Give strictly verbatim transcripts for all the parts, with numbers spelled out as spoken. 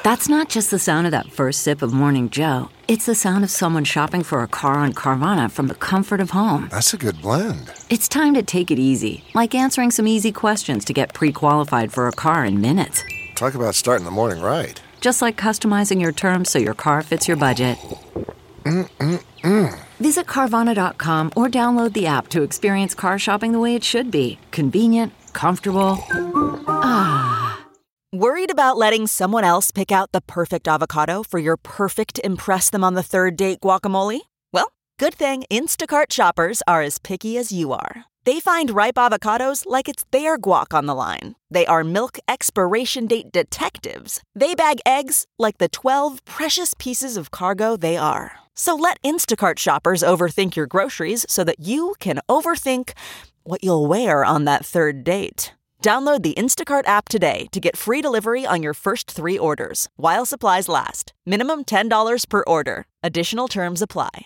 That's not just the sound of that first sip of Morning Joe. It's the sound of someone shopping for a car on Carvana from the comfort of home. That's a good blend. It's time to take it easy, like answering some easy questions to get pre-qualified for a car in minutes. Talk about starting the morning right. Just like customizing your terms so your car fits your budget. Mm-mm-mm. Visit Carvana dot com or download the app to experience car shopping the way it should be. Convenient, comfortable. Ah. Worried about letting someone else pick out the perfect avocado for your perfect impress-them-on-the-third-date guacamole? Well, good thing Instacart shoppers are as picky as you are. They find ripe avocados like it's their guac on the line. They are milk expiration date detectives. They bag eggs like the twelve precious pieces of cargo they are. So let Instacart shoppers overthink your groceries so that you can overthink what you'll wear on that third date. Download the Instacart app today to get free delivery on your first three orders, while supplies last. Minimum ten dollars per order. Additional terms apply.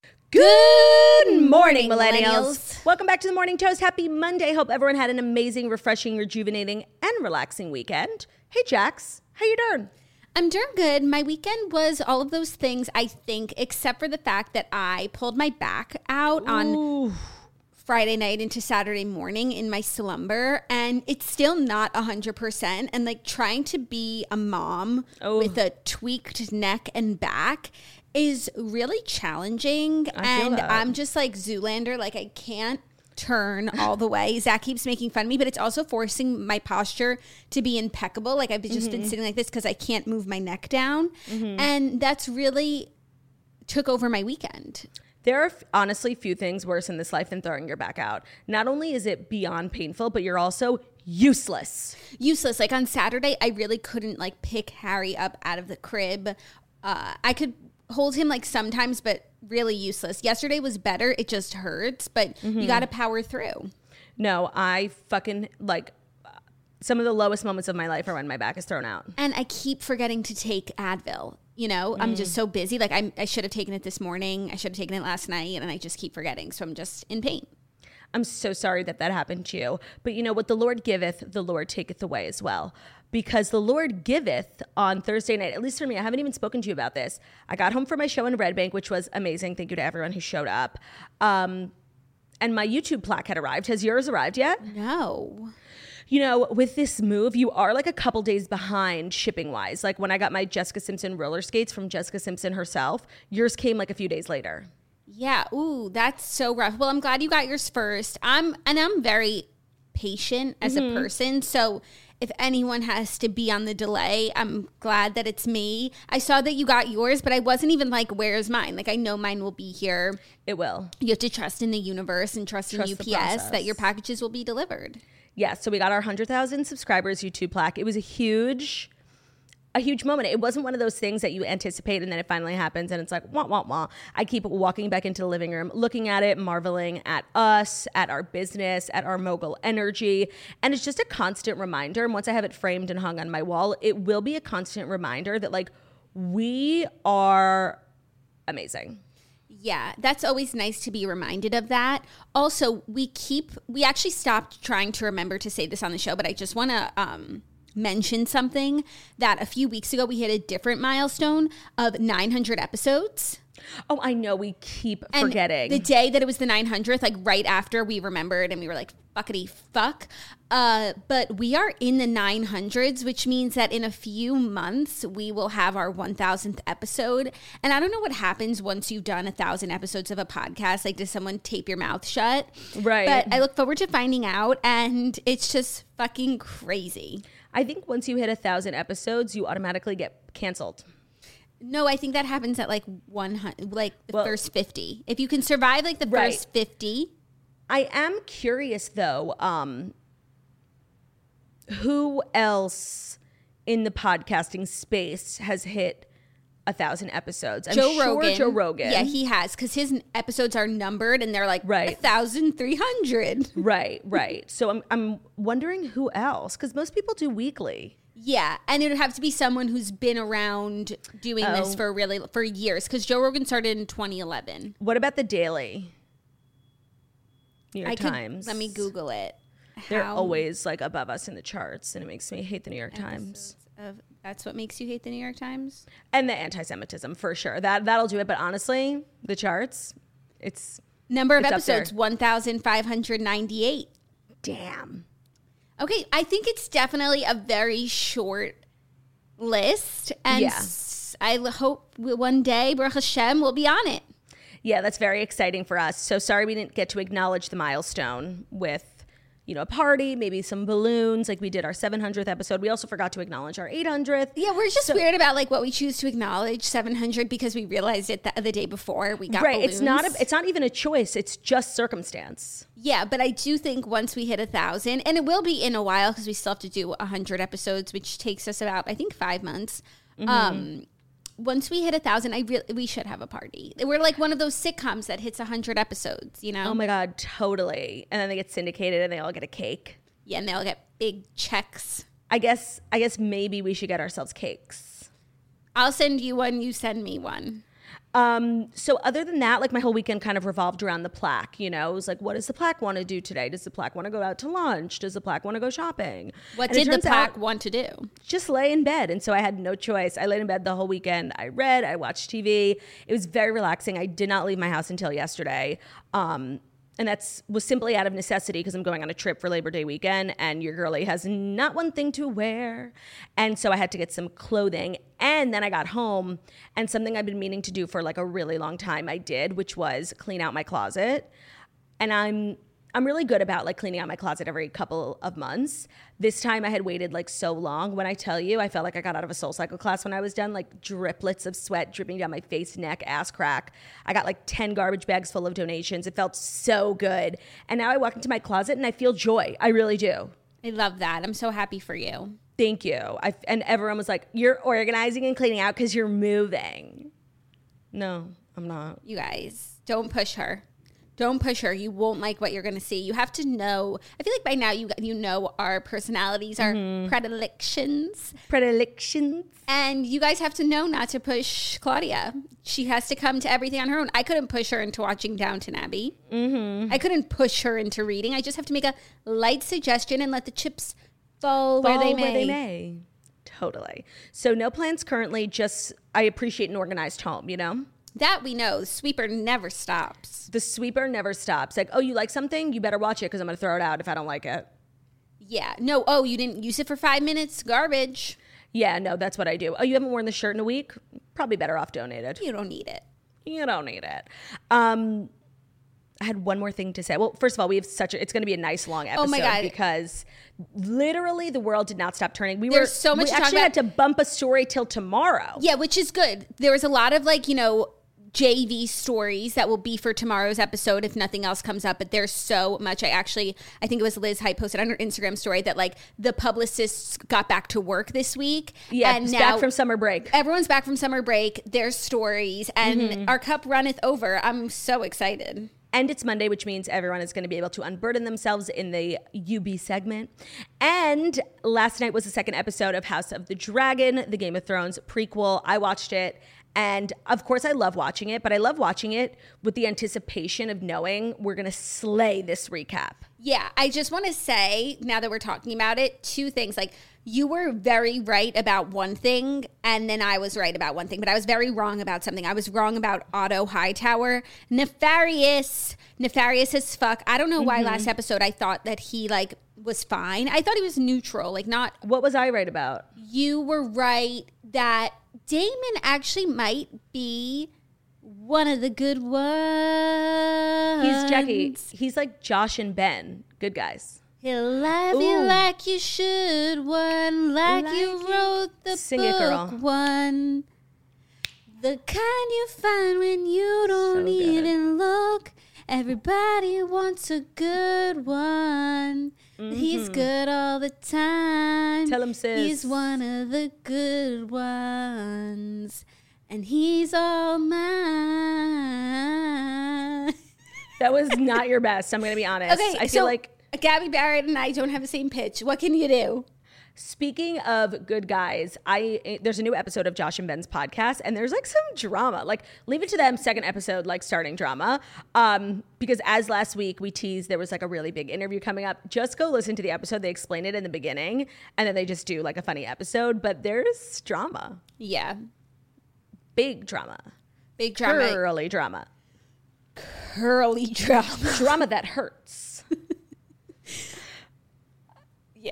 Good morning, millennials. Welcome back to the Morning Toast. Happy Monday. Hope everyone had an amazing, refreshing, rejuvenating, and relaxing weekend. Hey, Jax. How you doing? I'm doing good. My weekend was all of those things, I think, except for the fact that I pulled my back out Ooh. on Friday night into Saturday morning in my slumber, and it's still not one hundred percent. And like trying to be a mom oh. with a tweaked neck and back is really challenging. I and feel that. I'm just like Zoolander, like I can't turn all the way. Zach keeps making fun of me, but it's also forcing my posture to be impeccable. Like I've just mm-hmm. been sitting like this because I can't move my neck down. Mm-hmm. And that's really took over my weekend. There are honestly few things worse in this life than throwing your back out. Not only is it beyond painful, but you're also useless. Useless. Like on Saturday, I really couldn't like pick Harry up out of the crib. Uh, I could hold him like sometimes, but really useless. Yesterday was better. It just hurts, but mm-hmm. you got to power through. No, I fucking like some of the lowest moments of my life are when my back is thrown out. And I keep forgetting to take Advil. You know, mm. I'm just so busy. Like I'm, I should have taken it this morning. I should have taken it last night, and I just keep forgetting. So I'm just in pain. I'm so sorry that that happened to you. But you know what? The Lord giveth, the Lord taketh away as well. Because the Lord giveth on Thursday night, at least for me, I haven't even spoken to you about this. I got home from my show in Red Bank, which was amazing. Thank you to everyone who showed up. Um, and my YouTube plaque had arrived. Has yours arrived yet? No. You know, with this move, you are like a couple days behind shipping wise. Like when I got my Jessica Simpson roller skates from Jessica Simpson herself, yours came like a few days later. Yeah. Ooh, that's so rough. Well, I'm glad you got yours first. I'm and I'm very patient as mm-hmm. a person. So if anyone has to be on the delay, I'm glad that it's me. I saw that you got yours, but I wasn't even like, where's mine? Like I know mine will be here. It will. You have to trust in the universe and trust, trust in U P S that your packages will be delivered. Yeah, so we got our one hundred thousand subscribers YouTube plaque. It was a huge, a huge moment. It wasn't one of those things that you anticipate and then it finally happens and it's like, wah, wah, wah. I keep walking back into the living room, looking at it, marveling at us, at our business, at our mogul energy. And it's just a constant reminder. And once I have it framed and hung on my wall, it will be a constant reminder that like, we are amazing. Yeah, that's always nice to be reminded of that. Also, we keep, we actually stopped trying to remember to say this on the show, but I just want to um, mention something that a few weeks ago we hit a different milestone of nine hundred episodes. Oh, I know. We keep and forgetting. The day that it was the nine hundredth, like right after we remembered and we were like, fuckity fuck. Uh, but we are in the nine hundreds, which means that in a few months, we will have our one thousandth episode. And I don't know what happens once you've done a thousand episodes of a podcast. Like, does someone tape your mouth shut? Right. But I look forward to finding out. And it's just fucking crazy. I think once you hit a thousand episodes, you automatically get canceled. No, I think that happens at like one hundred, like the well, first fifty. If you can survive like the right. first fifty. I am curious though, um, who else in the podcasting space has hit a thousand episodes? I'm Joe sure Rogan. Joe Rogan. Yeah, he has, because his episodes are numbered and they're like right. one thousand three hundred. Right, right. So I'm I'm wondering who else, because most people do weekly. Yeah, and it would have to be someone who's been around doing oh. this for really for years, because Joe Rogan started in twenty eleven. What about the Daily? New York I Times. Could, let me Google it. They're How always like above us in the charts, and it makes me hate the New York Times. Of That's what makes you hate the New York Times? And the anti-Semitism, for sure. That, that'll do it. But honestly, the charts, it's... Number of it's episodes, one thousand five hundred ninety-eight. Damn. Okay, I think it's definitely a very short list. And Yeah. s- I l- hope we- one day, Baruch Hashem, will be on it. Yeah, that's very exciting for us. So sorry we didn't get to acknowledge the milestone with, you know, a party, maybe some balloons, like we did our seven hundredth episode. We also forgot to acknowledge our eight hundredth. Yeah, we're just weird about like what we choose to acknowledge seven hundred because we realized it the, the day before we got Right, balloons. it's not a, it's not even a choice. It's just circumstance. Yeah, but I do think once we hit a thousand, and it will be in a while because we still have to do a hundred episodes, which takes us about I think five months. Mm-hmm. Um, once we hit a thousand, I really we should have a party. We're like one of those sitcoms that hits a hundred episodes, you know? Oh my God, totally. And then they get syndicated and they all get a cake. Yeah, and they'll get big checks. I guess I guess maybe we should get ourselves cakes. I'll send you one. You send me one. Um, so other than that, like my whole weekend kind of revolved around the plaque, you know, it was like, what does the plaque want to do today? Does the plaque want to go out to lunch? Does the plaque want to go shopping? What And it did the turns plaque out, want to do? just lay in bed. And so I had no choice. I laid in bed the whole weekend. I read, I watched T V. It was very relaxing. I did not leave my house until yesterday. Um, And that's was simply out of necessity because I'm going on a trip for Labor Day weekend and your girlie has not one thing to wear. And so I had to get some clothing. And then I got home and something I've been meaning to do for like a really long time I did, which was clean out my closet. And I'm I'm really good about like cleaning out my closet every couple of months. This time I had waited like so long. When I tell you, I felt like I got out of a Soul Cycle class when I was done, like driplets of sweat dripping down my face, neck, ass crack. I got like ten garbage bags full of donations. It felt so good. And now I walk into my closet and I feel joy. I really do. I love that. I'm so happy for you. Thank you. I, and everyone was like, you're organizing and cleaning out because you're moving. No, I'm not. You guys, don't push her. Don't push her. You won't like what you're going to see. You have to know. I feel like by now you you know our personalities, our mm-hmm. predilections. Predilections. And you guys have to know not to push Claudia. She has to come to everything on her own. I couldn't push her into watching Downton Abbey. Mm-hmm. I couldn't push her into reading. I just have to make a light suggestion and let the chips fall, fall where they may. Where they may. Totally. So no plans currently. Just I appreciate an organized home, you know? That we know. The sweeper never stops. The sweeper never stops. Like, oh, you like something? You better watch it because I'm going to throw it out if I don't like it. Yeah. No, oh, you didn't use it for five minutes? Garbage. Yeah, no, that's what I do. Oh, you haven't worn the shirt in a week? Probably better off donated. You don't need it. You don't need it. Um, I had one more thing to say. Well, first of all, we have such a, it's going to be a nice long episode. Oh my God. Because literally the world did not stop turning. We There's were so much we to talk actually about. had to bump a story till tomorrow. Yeah, which is good. There was a lot of like, you know, J V stories that will be for tomorrow's episode if nothing else comes up. But there's so much. I actually, I think it was Liz Hype posted on her Instagram story that like the publicists got back to work this week. Yeah, and now back from summer break. Everyone's back from summer break. There's stories and Mm-hmm. our cup runneth over. I'm so excited. And it's Monday, which means everyone is going to be able to unburden themselves in the U B segment. And last night was the second episode of House of the Dragon, the Game of Thrones prequel. I watched it. And of course, I love watching it, but I love watching it with the anticipation of knowing we're going to slay this recap. Yeah, I just want to say, now that we're talking about it, two things. Like, you were very right about one thing, and then I was right about one thing, but I was very wrong about something. I was wrong about Otto Hightower. Nefarious. Nefarious as fuck. I don't know why Mm-hmm. last episode I thought that he, like, was fine. I thought he was neutral, like, not... What was I right about? You were right that Damon actually might be one of the good ones. He's Jackie. He's like Josh and Ben. Good guys. He'll love you Ooh. like you should, one, like, Like you you- wrote the Sing book, it, girl. one. The kind you find when you don't So good. even look. Everybody wants a good one. He's good all the time. Tell him, sis. He's one of the good ones. And he's all mine. That was not your best. I'm going to be honest. Okay, I feel so like Gabby Barrett and I don't have the same pitch. What can you do? Speaking of good guys, I there's a new episode of Josh and Ben's podcast, and there's like some drama. Like, leave it to them, second episode, like starting drama. Um, because as last week we teased, there was like a really big interview coming up. Just go listen to the episode. They explain it in the beginning, and then they just do like a funny episode. But there's drama. Yeah. Big drama. Big drama. Curly drama. Curly drama. Drama that hurts. Yeah.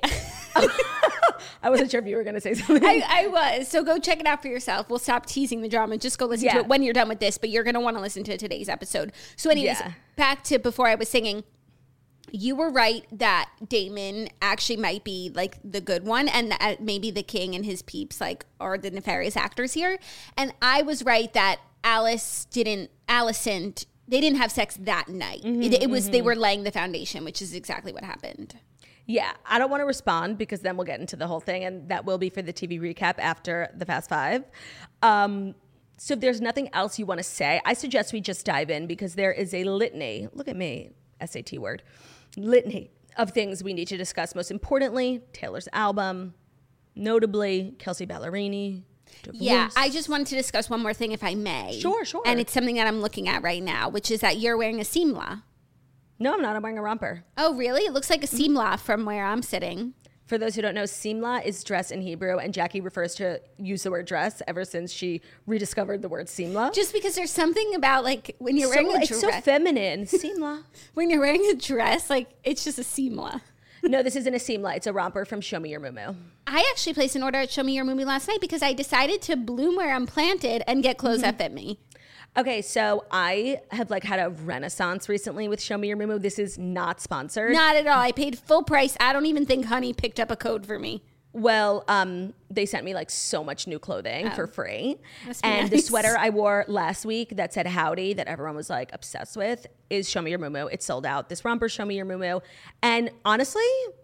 I wasn't sure if you were going to say something. I, I was. So go check it out for yourself. We'll stop teasing the drama. Just go listen Yeah. to it when you're done with this, but you're going to want to listen to today's episode. So anyways, Yeah. back to before I was singing. You were right that Damon actually might be like the good one, and that maybe the king and his peeps like are the nefarious actors here. And I was right that Alice didn't, Allison, they didn't have sex that night. Mm-hmm, it, it was, they were laying the foundation, which is exactly what happened. Yeah, I don't want to respond because then we'll get into the whole thing, and that will be for the T V recap after the Fast Five. Um, so if there's nothing else you want to say, I suggest we just dive in because there is a litany. Look at me, S A T word. Litany of things we need to discuss. Most importantly, Taylor's album, notably Kelsey Ballerini. Divorce. Yeah, I just wanted to discuss one more thing, if I may. Sure, sure. And it's something that I'm looking at right now, which is that you're wearing a seamla. No, I'm not. I'm wearing a romper. Oh, really? It looks like a seamla from where I'm sitting. For those who don't know, simla is dress in Hebrew, and Jackie refers to use the word dress ever since she rediscovered the word simla. Just because there's something about like when you're So- wearing a it's dress, so feminine. Simla. when you're wearing a dress, like it's just a seamla. No, this isn't a simla. It's a romper from Show Me Your Moo. I actually placed an order at Show Me Your Moo last night because I decided to bloom where I'm planted and get clothes that fit me. Okay, so I have like had a renaissance recently with Show Me Your Moo. This is not sponsored. Not at all. I paid full price. I don't even think Honey picked up a code for me. Well, um, they sent me like so much new clothing for free. Must be And the nice. sweater I wore last week that said howdy, that everyone was like obsessed with, is Show Me Your Moo. It's sold out. This romper, Show Me Your Moo. And honestly,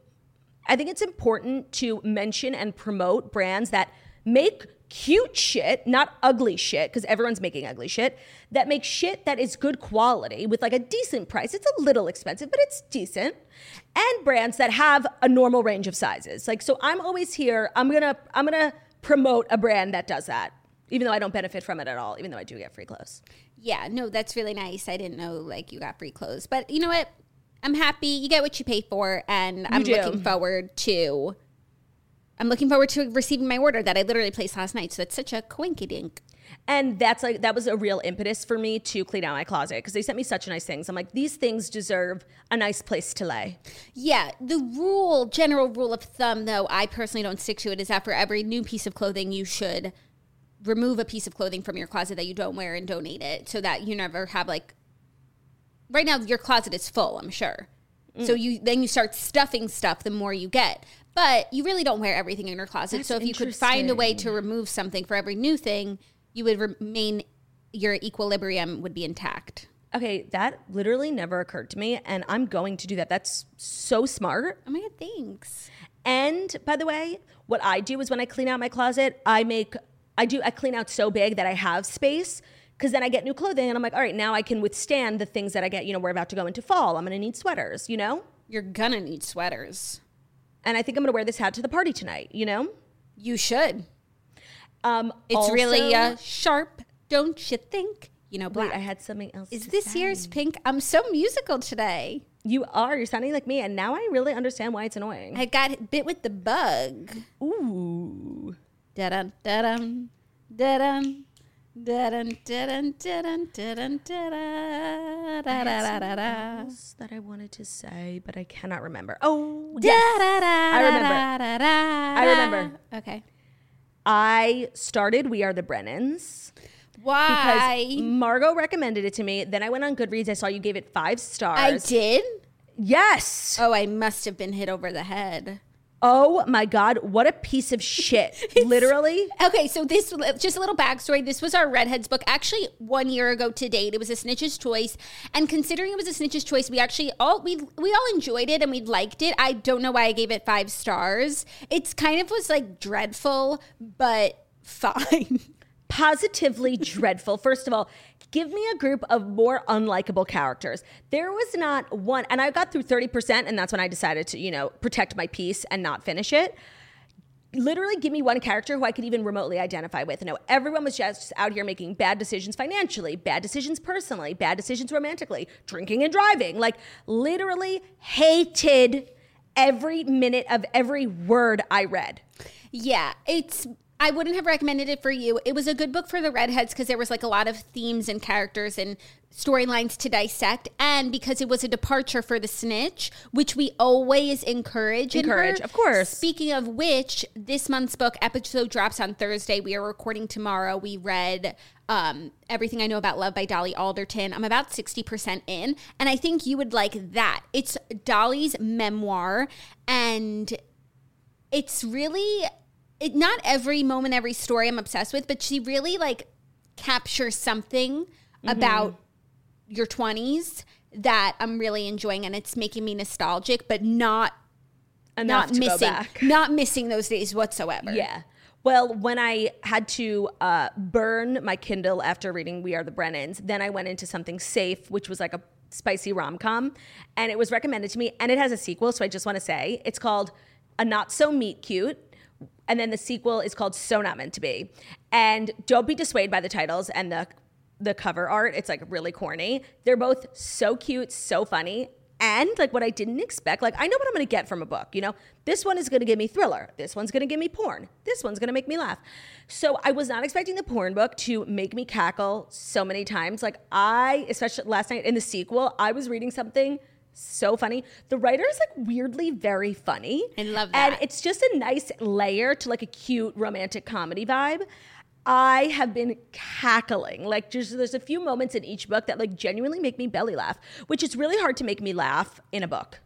I think it's important to mention and promote brands that make cute shit, not ugly shit, because everyone's making ugly shit, that make shit that is good quality with like a decent price. It's a little expensive, but it's decent. And brands that have a normal range of sizes. Like, so I'm always here. I'm gonna I'm gonna promote a brand that does that, even though I don't benefit from it at all, even though I do get free clothes. Yeah, no, that's really nice. I didn't know like you got free clothes, but you know what? I'm happy. You get what you pay for, and I'm do. looking forward to. I'm looking forward to receiving my order that I literally placed last night. So it's such a coinkydink. And that's like, that was a real impetus for me to clean out my closet because they sent me such nice things. I'm like, these things deserve a nice place to lay. Yeah, the rule, general rule of thumb, though, I personally don't stick to it, is that for every new piece of clothing, you should remove a piece of clothing from your closet that you don't wear and donate it so that you never have like, right now your closet is full, I'm sure. Mm. So you then you start stuffing stuff the more you get. But you really don't wear everything in your closet. That's so if you could find a way to interesting. remove something for every new thing, you would remain, your equilibrium would be intact. Okay, that literally never occurred to me, and I'm going to do that. That's so smart. Oh my God, thanks. And by the way, what I do is when I clean out my closet, I make, I do, I clean out so big that I have space because then I get new clothing and I'm like, all right, now I can withstand the things that I get, you know, we're about to go into fall. I'm going to need sweaters, you know? You're gonna need sweaters. And I think I'm going to wear this hat to the party tonight, you know? You should. Um, It's also- really uh, sharp, don't you think? You know, black. Wait, I had something else Is to this say. year's pink? I'm so musical today. You are. You're sounding like me, and now I really understand why it's annoying. I got bit with the bug. Ooh. Da-dun, da-dun, da-dun, da-dun, da-dun, da-dun, da-dun, da-da, da-da-da-da-da. Else that I wanted to say, but I cannot remember. Oh, Da, yes. da, da, I remember. da, da, da, I remember. Okay. I started We Are the Brennans because Why? Margot recommended it to me. Then I went on Goodreads. I saw you gave it five stars. I did? Yes. Oh, I must have been hit over the head. Oh my God. What a piece of shit. Literally. Okay, so this, just a little backstory. This was our Redheads book, actually one year ago to date. It was a Snitch's Choice. And considering it was a Snitch's Choice, we actually all, we we all enjoyed it and we liked it. I don't know why I gave it five stars. It's kind of was like dreadful, but fine. Positively dreadful. First of all, give me a group of more unlikable characters. There was not one, and I got through thirty percent, and that's when I decided to, you know, protect my peace and not finish it. literally give me one character who I could even remotely identify with. No, everyone was just out here making bad decisions financially, bad decisions personally, bad decisions romantically, drinking and driving. Like literally hated every minute of every word I read. Yeah, it's... I wouldn't have recommended it for you. It was a good book for the redheads because there was like a lot of themes and characters and storylines to dissect, and because it was a departure for the snitch, which we always encourage. Encourage, in her. Of course. Speaking of which, this month's book episode drops on Thursday. We are recording tomorrow. We read um, Everything I Know About Love by Dolly Alderton. I'm about sixty percent in, and I think you would like that. It's Dolly's memoir, and it's really... It, not every moment, every story I'm obsessed with, but she really like captures something mm-hmm. about your twenties that I'm really enjoying, and it's making me nostalgic, but not enough not to missing, go back. not missing those days whatsoever. Yeah. Well, when I had to uh, burn my Kindle after reading We Are the Brennans, then I went into something safe, which was like a spicy rom-com, and it was recommended to me, and it has a sequel, so I just want to say it's called A Not So Meet Cute. And then the sequel is called So Not Meant to Be. And don't be dissuaded by the titles and the the cover art. It's like really corny. They're both so cute, so funny. And like what I didn't expect, like I know what I'm going to get from a book, you know? This one is going to give me thriller. This one's going to give me porn. This one's going to make me laugh. So I was not expecting the porn book to make me cackle so many times. Like I, especially last night in the sequel, I was reading something so funny. The writer is like weirdly very funny. I love that. And it's just a nice layer to like a cute romantic comedy vibe. I have been cackling. Like just there's a few moments in each book that like genuinely make me belly laugh, which is really hard to make me laugh in a book.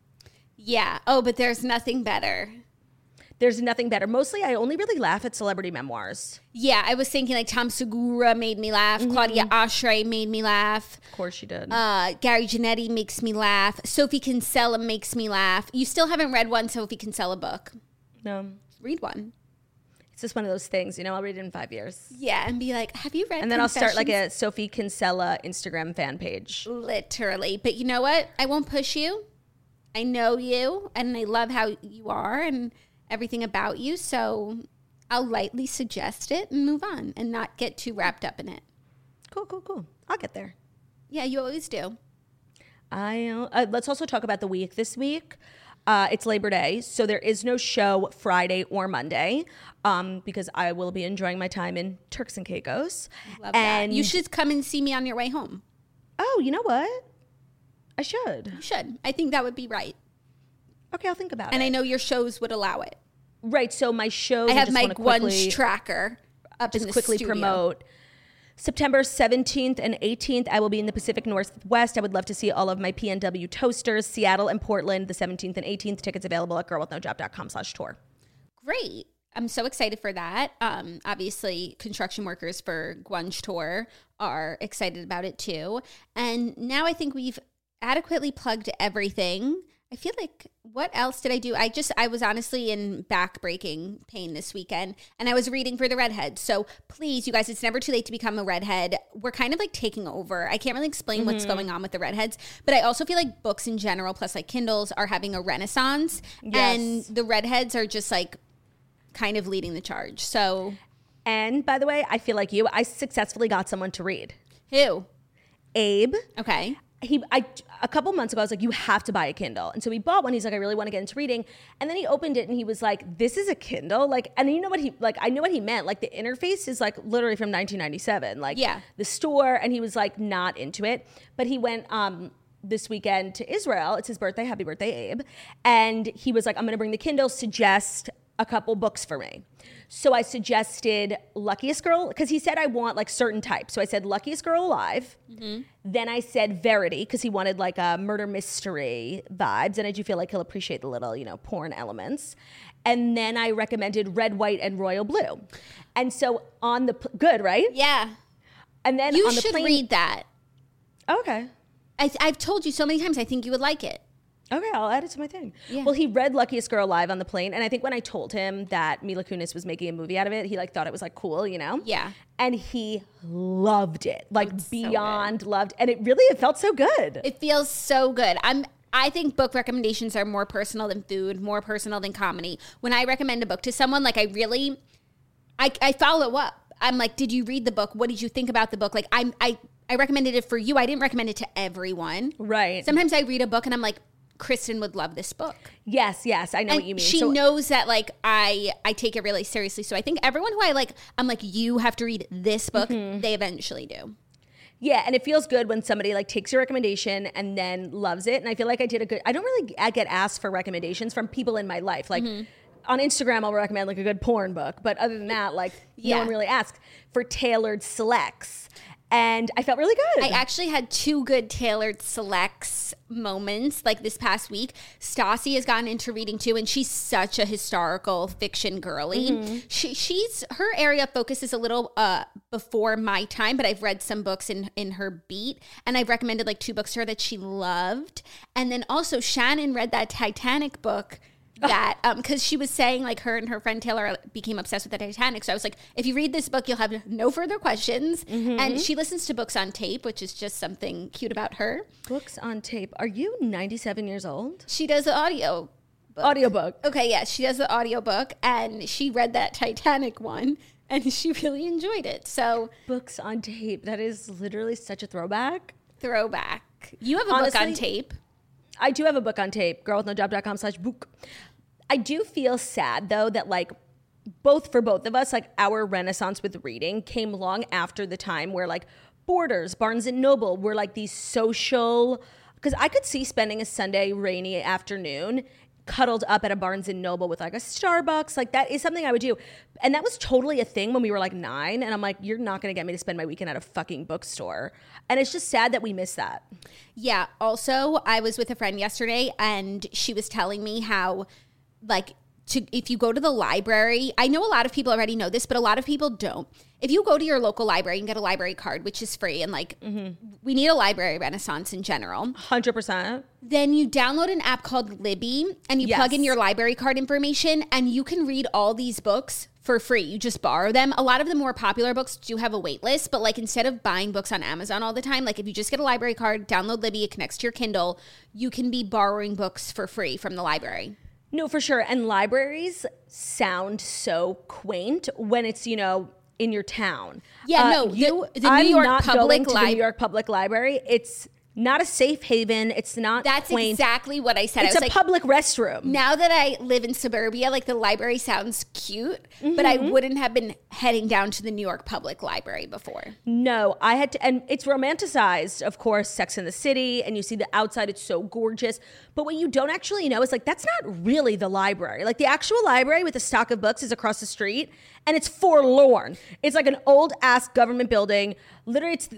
Yeah. Oh, but there's nothing better. There's nothing better. Mostly I only really laugh at celebrity memoirs. Yeah, I was thinking like Tom Segura made me laugh. Mm-hmm. Claudia Oshry made me laugh. Of course she did. Uh, Gary Janetti makes me laugh. Sophie Kinsella makes me laugh. You still haven't read one Sophie Kinsella book. No. Read one. It's just one of those things, you know, I'll read it in five years. Yeah, and be like, have you read And then I'll start like a Sophie Kinsella Instagram fan page. Literally. But you know what? I won't push you. I know you, and I love how you are, and everything about you, so I'll lightly suggest it and move on and not get too wrapped up in it. Cool, cool, cool. I'll get there. Yeah, you always do. I uh, let's also talk about the week this week. Uh, it's Labor Day, so there is no show Friday or Monday um, because I will be enjoying my time in Turks and Caicos. Love and that. You should come and see me on your way home. Oh, you know what? I should. You should. I think that would be right. Okay, I'll think about and it. And I know your shows would allow it. Right, so my shows... I have I my Gwunch tracker up just in the quickly studio. promote. September seventeenth and eighteenth, I will be in the Pacific Northwest. I would love to see all of my P N W toasters, Seattle and Portland, the seventeenth and eighteenth. Tickets available at girlwithnojob.com slash tour. Great. I'm so excited for that. Um, obviously, construction workers for Gwunch Tour are excited about it too. And now I think we've adequately plugged everything. I feel like, what else did I do? I just, I was honestly in back-breaking pain this weekend, and I was reading for the redhead. So please, you guys, it's never too late to become a redhead. We're kind of like taking over. I can't really explain mm-hmm. what's going on with the redheads, but I also feel like books in general, plus like Kindles, are having a renaissance. Yes. And the redheads are just like kind of leading the charge. So, and by the way, I feel like you, I successfully got someone to read. Who? Abe. Okay. He, I, a couple months ago, I was like, you have to buy a Kindle. And so he bought one. He's like, I really want to get into reading. And then he opened it and he was like, this is a Kindle? Like, and you know what he, like, I knew what he meant. Like the interface is like literally from nineteen ninety-seven. Like yeah. the store. And he was like, not into it. But he went um, this weekend to Israel. It's his birthday. Happy birthday, Abe. And he was like, I'm going to bring the Kindle, suggest a couple books for me. So I suggested Luckiest Girl, because he said I want like certain types. So I said Luckiest Girl Alive. Mm-hmm. Then I said Verity, because he wanted like a murder mystery vibes. And I do feel like he'll appreciate the little, you know, porn elements. And then I recommended Red, White, and Royal Blue. And so on the, pl- good, right? Yeah. And then you on the should plane, read that. Okay. I, I've told you so many times, I think you would like it. Okay, I'll add it to my thing. Yeah. Well, he read Luckiest Girl Alive on the plane, and I think when I told him that Mila Kunis was making a movie out of it, he like thought it was like cool, you know? Yeah. And he loved it, like It's beyond so loved, and it really it felt so good. It feels so good. I'm I think book recommendations are more personal than food, more personal than comedy. When I recommend a book to someone, like I really, I, I follow up. I'm like, did you read the book? What did you think about the book? Like I'm, I, I recommended it for you. I didn't recommend it to everyone. Right. Sometimes I read a book and I'm like, Kristen would love this book. Yes, yes, I know and what you mean. She so, knows that like I I take it really seriously. So I think everyone who I like, I'm like, you have to read this book. Mm-hmm. They eventually do. Yeah, and it feels good when somebody like takes your recommendation and then loves it. And I feel like I did a good. I don't really get asked for recommendations from people in my life. Like mm-hmm. on Instagram, I'll recommend like a good porn book, but other than that, like yeah. no one really asks for tailored selects. And I felt really good. I actually had two good tailored selects moments like this past week. Stassi has gotten into reading too, and she's such a historical fiction girly. Mm-hmm. She she's her area of focus is a little uh before my time, but I've read some books in in her beat, and I've recommended like two books to her that she loved. And then also Shannon read that Titanic book. That um because she was saying like her and her friend Taylor became obsessed with the Titanic, so I was like, if you read this book you'll have no further questions. Mm-hmm. And she listens to books on tape, which is just something cute about her. Books on tape. Are you ninety-seven years old? She does the audio book. audiobook okay yeah she does the audiobook, and she read that Titanic one and she really enjoyed it. So books on tape, that is literally such a throwback throwback you have a Honestly, book on tape. I do have a book on tape, girl with no job dot com slash book. I do feel sad, though, that, like, both for both of us, like, our renaissance with reading came long after the time where, like, Borders, Barnes and Noble were, like, these social... Because I could see spending a Sunday rainy afternoon cuddled up at a Barnes and Noble with, like, a Starbucks. Like, that is something I would do. And that was totally a thing when we were, like, nine. And I'm like, you're not going to get me to spend my weekend at a fucking bookstore. And it's just sad that we missed that. Yeah. Also, I was with a friend yesterday, and she was telling me how... like to if you go to the library, I know a lot of people already know this, but a lot of people don't. If you go to your local library and get a library card, which is free, and like mm-hmm. we need a library renaissance in general. one hundred percent. Then you download an app called Libby, and you yes. plug in your library card information, and you can read all these books for free. You just borrow them. A lot of the more popular books do have a wait list, but like instead of buying books on Amazon all the time, like if you just get a library card, download Libby, it connects to your Kindle, you can be borrowing books for free from the library. No, for sure. And libraries sound so quaint when it's, you know, in your town. Yeah, uh, no, you, the, the I'm New York not Public going to Li- the New York Public Library. It's not a safe haven. It's not That's quaint. exactly what I said. It's I was a like, public restroom. Now that I live in suburbia, like the library sounds cute, mm-hmm. but I wouldn't have been heading down to the New York Public Library before. No, I had to, and it's romanticized, of course, Sex and the City, and you see the outside, it's so gorgeous. But what you don't actually know is like, that's not really the library. Like the actual library with a stock of books is across the street, and it's forlorn. It's like an old ass government building. Literally, it's,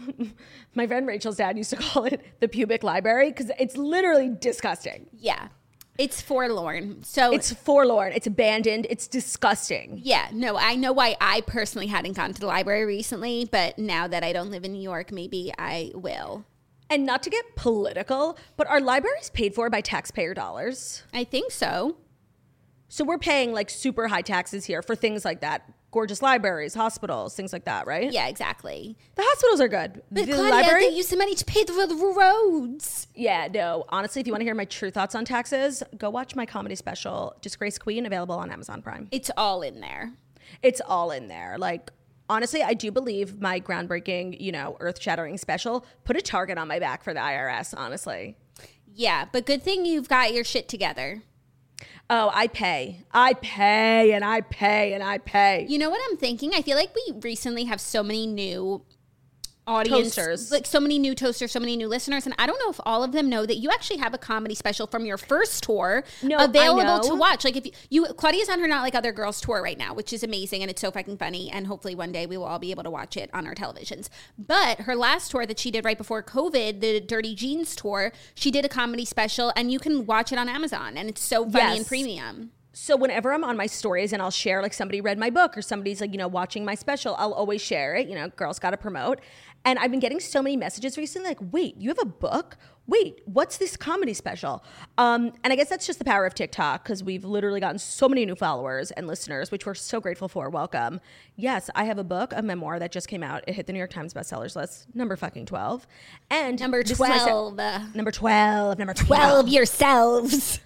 my friend Rachel's dad used to call it the pubic library because it's literally disgusting. Yeah. It's forlorn. So it's forlorn. It's abandoned. It's disgusting. Yeah. No, I know why I personally hadn't gone to the library recently, but now that I don't live in New York, maybe I will. And not to get political, but are libraries paid for by taxpayer dollars? I think so. So we're paying like super high taxes here for things like that. Gorgeous libraries, hospitals, things like that, right? Yeah, exactly. The hospitals are good. But the Claudia, library, they use the money to pay for the roads. Yeah, no. Honestly, if you want to hear my true thoughts on taxes, go watch my comedy special, Disgrace Queen, available on Amazon Prime. It's all in there. It's all in there. Like, honestly, I do believe my groundbreaking, you know, earth-shattering special put a target on my back for the I R S, honestly. Yeah, but good thing you've got your shit together. Oh, I pay. I pay and I pay and I pay. You know what I'm thinking? I feel like we recently have so many new audience, toasters. Like so many new toasters, so many new listeners, and I don't know if all of them know that you actually have a comedy special from your first tour no, available to watch. Like if you, you Claudia's on her Not Like Other Girls tour right now, which is amazing and it's so fucking funny, and hopefully one day we will all be able to watch it on our televisions. But her last tour that she did right before COVID, the Dirty Jeans tour, she did a comedy special, and you can watch it on Amazon, and it's so funny yes. and premium. So whenever I'm on my stories and I'll share, like somebody read my book or somebody's like, you know, watching my special, I'll always share it. You know, girls got to promote. And I've been getting so many messages recently like, wait, you have a book? Wait, what's this comedy special? Um, and I guess that's just the power of TikTok because we've literally gotten so many new followers and listeners, which we're so grateful for. Welcome. Yes, I have a book, a memoir that just came out. It hit the New York Times bestsellers list, number fucking twelve. And Number this is my se- twelve. Number twelve. Number twelve. twelve yourselves.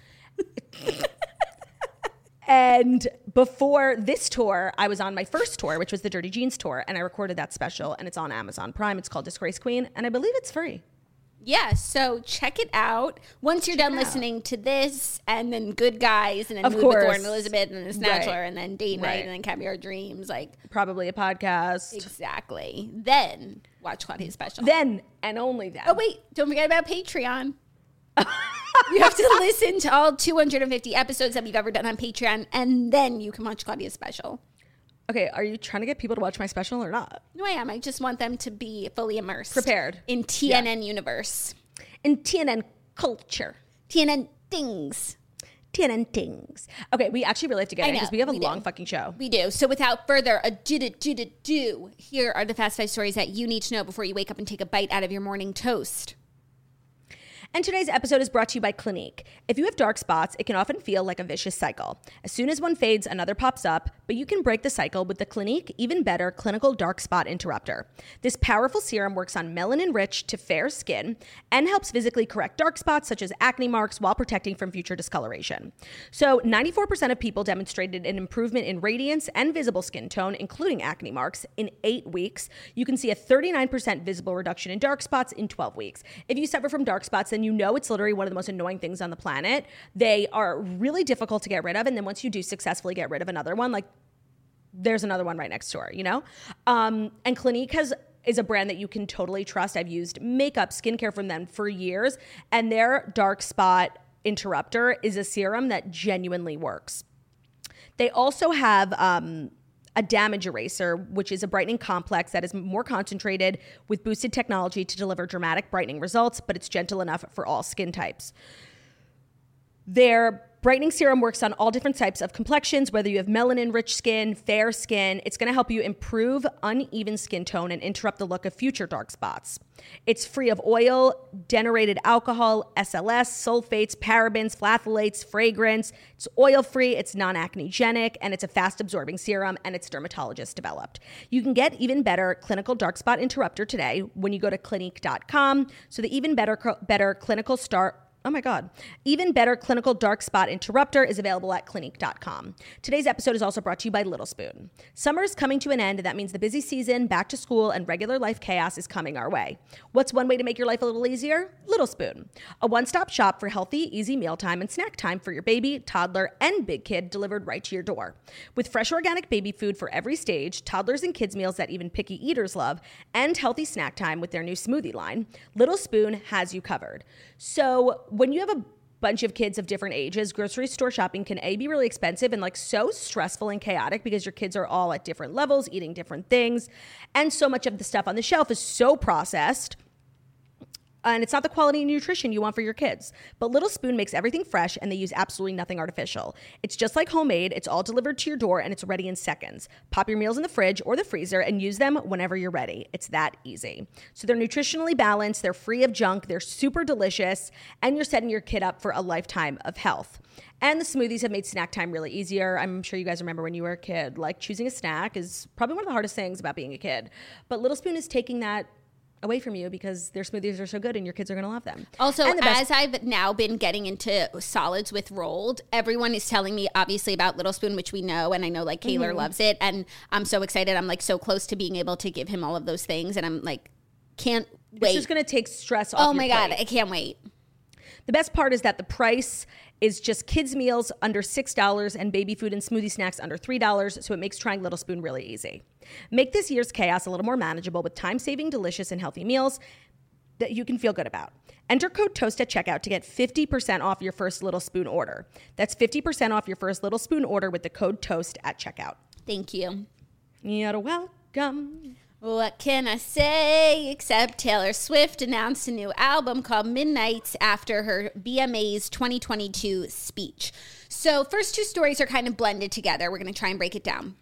And before this tour, I was on my first tour, which was the Dirty Jeans tour, and I recorded that special, and it's on Amazon Prime. It's called Disgrace Queen, and I believe it's free. Yeah, so check it out. Once you're Check done it out. listening to this, and then Good Guys, and then Of Mood with course. Lauren Elizabeth, and then The Snatcher, Right. and then Date Night, Right. and then Caviar Dreams, like Probably a podcast. exactly. Then watch Claudia's special. Then, and only then. Oh wait, don't forget about Patreon. You have to listen to all two hundred fifty episodes that we've ever done on Patreon, and then you can watch Claudia's special. Okay, are you trying to get people to watch my special or not? No, I am. I just want them to be fully immersed. Prepared. In T N N universe. In T N N culture. T N N things. T N N things. Okay, we actually really have to get I in know, because we have a we do. long fucking show. We do. So without further ado, do, do, do, do, here are the fast five stories that you need to know before you wake up and take a bite out of your morning toast. And today's episode is brought to you by Clinique. If you have dark spots, it can often feel like a vicious cycle. As soon as one fades, another pops up, but you can break the cycle with the Clinique Even Better Clinical Dark Spot Interrupter. This powerful serum works on melanin-rich to fair skin and helps physically correct dark spots such as acne marks while protecting from future discoloration. So ninety-four percent of people demonstrated an improvement in radiance and visible skin tone, including acne marks, in eight weeks. You can see a thirty-nine percent visible reduction in dark spots in twelve weeks. If you suffer from dark spots, then you know it's literally one of the most annoying things on the planet. They are really difficult to get rid of. And then once you do successfully get rid of another one, like there's another one right next door, you know? Um, and Clinique has is a brand that you can totally trust. I've used makeup, skincare from them for years. And their dark spot interrupter is a serum that genuinely works. They also have um, a damage eraser, which is a brightening complex that is more concentrated with boosted technology to deliver dramatic brightening results, but it's gentle enough for all skin types. Their brightening serum works on all different types of complexions, whether you have melanin-rich skin, fair skin. It's going to help you improve uneven skin tone and interrupt the look of future dark spots. It's free of oil, denaturated alcohol, S L S, sulfates, parabens, phthalates, fragrance. It's oil-free, it's non-acnegenic, and it's a fast-absorbing serum, and it's dermatologist developed. You can get Even Better Clinical Dark Spot Interrupter today when you go to Clinique dot com. So the Even Better, better Clinical Start Oh my God. Even Better Clinical Dark Spot Interrupter is available at Clinique dot com. Today's episode is also brought to you by Little Spoon. Summer is coming to an end, and that means the busy season, back to school, and regular life chaos is coming our way. What's one way to make your life a little easier? Little Spoon. A one-stop shop for healthy, easy mealtime and snack time for your baby, toddler, and big kid delivered right to your door. With fresh organic baby food for every stage, toddlers and kids meals that even picky eaters love, and healthy snack time with their new smoothie line, Little Spoon has you covered. So when you have a bunch of kids of different ages, grocery store shopping can A, be really expensive and like so stressful and chaotic because your kids are all at different levels, eating different things. And so much of the stuff on the shelf is so processed. And it's not the quality and nutrition you want for your kids. But Little Spoon makes everything fresh, and they use absolutely nothing artificial. It's just like homemade. It's all delivered to your door, and it's ready in seconds. Pop your meals in the fridge or the freezer and use them whenever you're ready. It's that easy. So they're nutritionally balanced, they're free of junk, they're super delicious, and you're setting your kid up for a lifetime of health. And the smoothies have made snack time really easier. I'm sure you guys remember when you were a kid, like choosing a snack is probably one of the hardest things about being a kid. But Little Spoon is taking that away from you because their smoothies are so good and your kids are going to love them. Also, And the best- as I've now been getting into solids with rolled, everyone is telling me obviously about Little Spoon, which we know, and I know like Kaylor Mm-hmm. loves it, and I'm so excited. I'm like so close to being able to give him all of those things, and I'm like, can't wait. It's just going to take stress off oh your my God, plate. I can't wait. The best part is that the price is just kids' meals under six dollars and baby food and smoothie snacks under three dollars, so it makes trying Little Spoon really easy. Make this year's chaos a little more manageable with time-saving, delicious, and healthy meals that you can feel good about. Enter code TOAST at checkout to get fifty percent off your first Little Spoon order. That's fifty percent off your first Little Spoon order with the code TOAST at checkout. Thank you. You're welcome. What can I say except Taylor Swift announced a new album called Midnights after her B M A's twenty twenty-two speech. So first two stories are kind of blended together. We're going to try and break it down.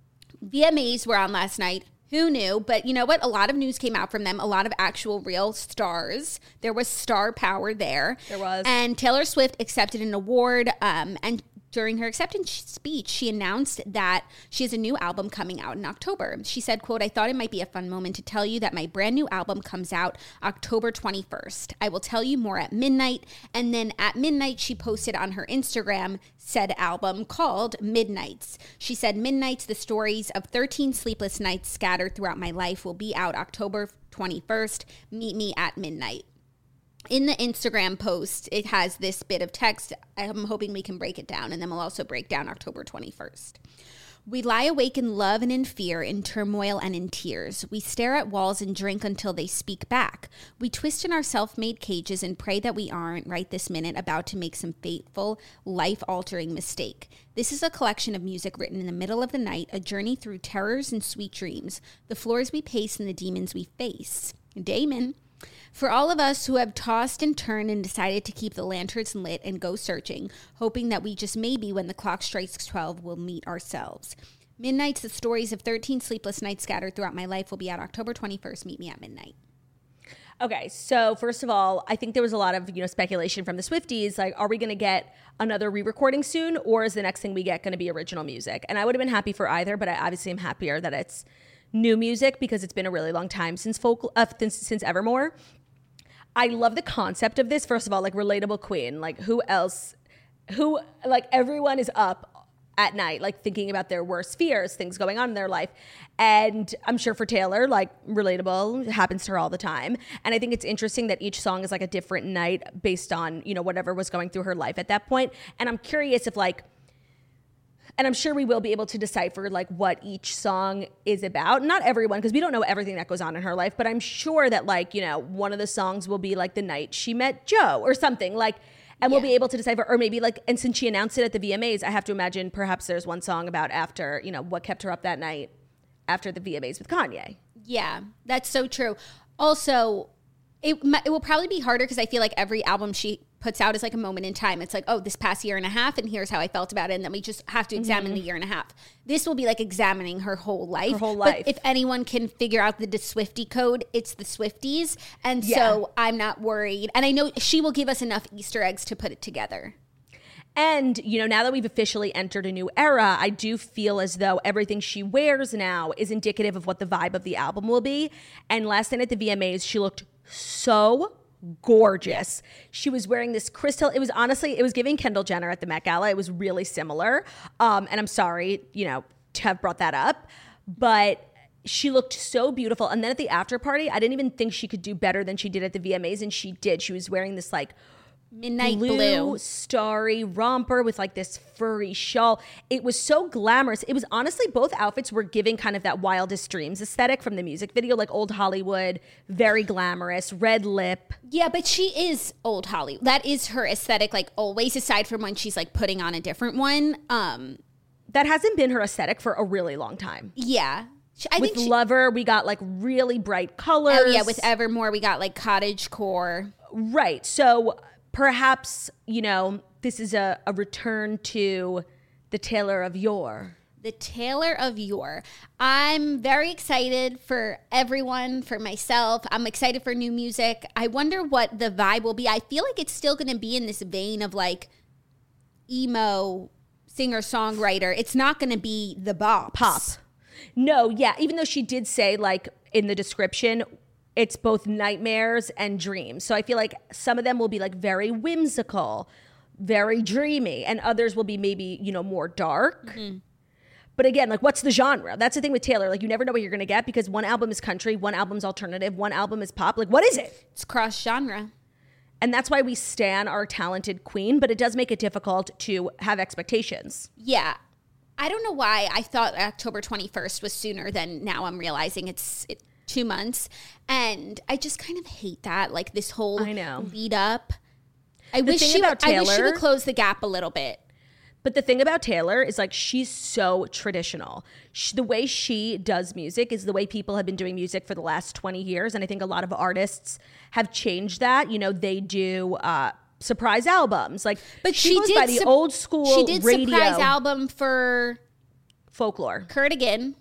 V M As were on last night. Who knew? But you know what? A lot of news came out from them. A lot of actual real stars. There was star power there. There was. And Taylor Swift accepted an award. Um, and during her acceptance speech, she announced that she has a new album coming out in October. She said, quote, "I thought it might be a fun moment to tell you that my brand new album comes out October twenty-first. I will tell you more at midnight." And then at midnight, she posted on her Instagram said album called Midnights. She said, "Midnights, the stories of thirteen sleepless nights scattered throughout my life will be out October twenty-first. Meet me at midnight." In the Instagram post, it has this bit of text. I'm hoping we can break it down, and then we'll also break down October twenty-first. "We lie awake in love and in fear, in turmoil and in tears. We stare at walls and drink until they speak back. We twist in our self-made cages and pray that we aren't, right this minute, about to make some fateful, life-altering mistake. This is a collection of music written in the middle of the night, a journey through terrors and sweet dreams, the floors we pace and the demons we face." Damon. "For all of us who have tossed and turned and decided to keep the lanterns lit and go searching, hoping that we just maybe, when the clock strikes twelve, will meet ourselves. Midnights, the stories of thirteen sleepless nights scattered throughout my life will be out October twenty-first. Meet me at midnight." Okay, so first of all, I think there was a lot of, you know, speculation from the Swifties, like, are we going to get another re-recording soon, or is the next thing we get going to be original music? And I would have been happy for either, but I obviously am happier that it's new music because it's been a really long time since folk, uh, since, since Evermore. I love the concept of this. First of all, like, relatable queen. Like, who else, who, like, everyone is up at night, like, thinking about their worst fears, things going on in their life. And I'm sure for Taylor, like, relatable, it happens to her all the time. And I think it's interesting that each song is like a different night based on, you know, whatever was going through her life at that point. And I'm curious if, like, and I'm sure we will be able to decipher, like, what each song is about. Not everyone, because we don't know everything that goes on in her life, but I'm sure that, like, you know, one of the songs will be like the night she met Joe or something, like, and yeah. We'll be able to decipher, or maybe like, and since she announced it at the V M As, I have to imagine perhaps there's one song about after, you know, what kept her up that night after the V M As with Kanye. Yeah, that's so true. Also, it, it will probably be harder because I feel like every album she puts out is like a moment in time. It's like, oh, this past year and a half, and here's how I felt about it, and then we just have to examine mm-hmm. the year and a half. This will be like examining her whole life. Her whole life. But if anyone can figure out the Swiftie code, it's the Swifties, and yeah. so I'm not worried. And I know she will give us enough Easter eggs to put it together. And, you know, now that we've officially entered a new era, I do feel as though everything she wears now is indicative of what the vibe of the album will be. And last night at the V M As, she looked so gorgeous. She was wearing this crystal. It was honestly, it was giving Kendall Jenner at the Met Gala. It was really similar. Um, and I'm sorry, you know, to have brought that up, but she looked so beautiful. And then at the after party, I didn't even think she could do better than she did at the V M As. And she did. She was wearing this like midnight blue, blue starry romper with like this furry shawl. It was so glamorous. It was honestly, both outfits were giving kind of that Wildest Dreams aesthetic from the music video, like old Hollywood, very glamorous, red lip. Yeah, but she is old Hollywood. That is her aesthetic, like always, aside from when she's like putting on a different one. Um, that hasn't been her aesthetic for a really long time. Yeah. I with think she, Lover, we got like really bright colors. Oh yeah, with Evermore, we got like cottage core. Right. So perhaps, you know, this is a, a return to the Taylor of yore. The Taylor of yore. I'm very excited for everyone, for myself. I'm excited for new music. I wonder what the vibe will be. I feel like it's still going to be in this vein of like emo singer-songwriter. It's not going to be the bops. Pop. No, yeah. Even though she did say like in the description, it's both nightmares and dreams. So I feel like some of them will be like very whimsical, very dreamy, and others will be maybe, you know, more dark. Mm-hmm. But again, like, what's the genre? That's the thing with Taylor. Like, you never know what you're going to get because one album is country, one album's alternative, one album is pop. Like, what is it? It's cross genre. And that's why we stan our talented queen, but it does make it difficult to have expectations. Yeah. I don't know why I thought October twenty-first was sooner than now I'm realizing it's it, two months. And I just kind of hate that, like this whole I know. lead up. I the wish, thing she about would, Taylor, I wish she would close the gap a little bit. But the thing about Taylor is like she's so traditional. She, the way she does music is the way people have been doing music for the last twenty years. And I think a lot of artists have changed that. You know, they do uh, surprise albums. Like, But she, she goes did by the sup- old school She did radio surprise album for folklore. Cardigan.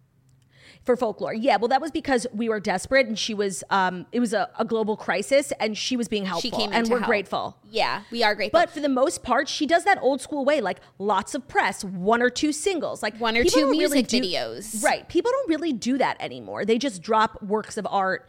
For folklore. Yeah, well, that was because we were desperate and she was, um, it was a, a global crisis and she was being helpful. She came in and to we're help. grateful. Yeah, we are grateful. But for the most part, she does that old school way, like lots of press, one or two singles, like One or people two don't really music do- videos. Right. People don't really do that anymore. They just drop works of art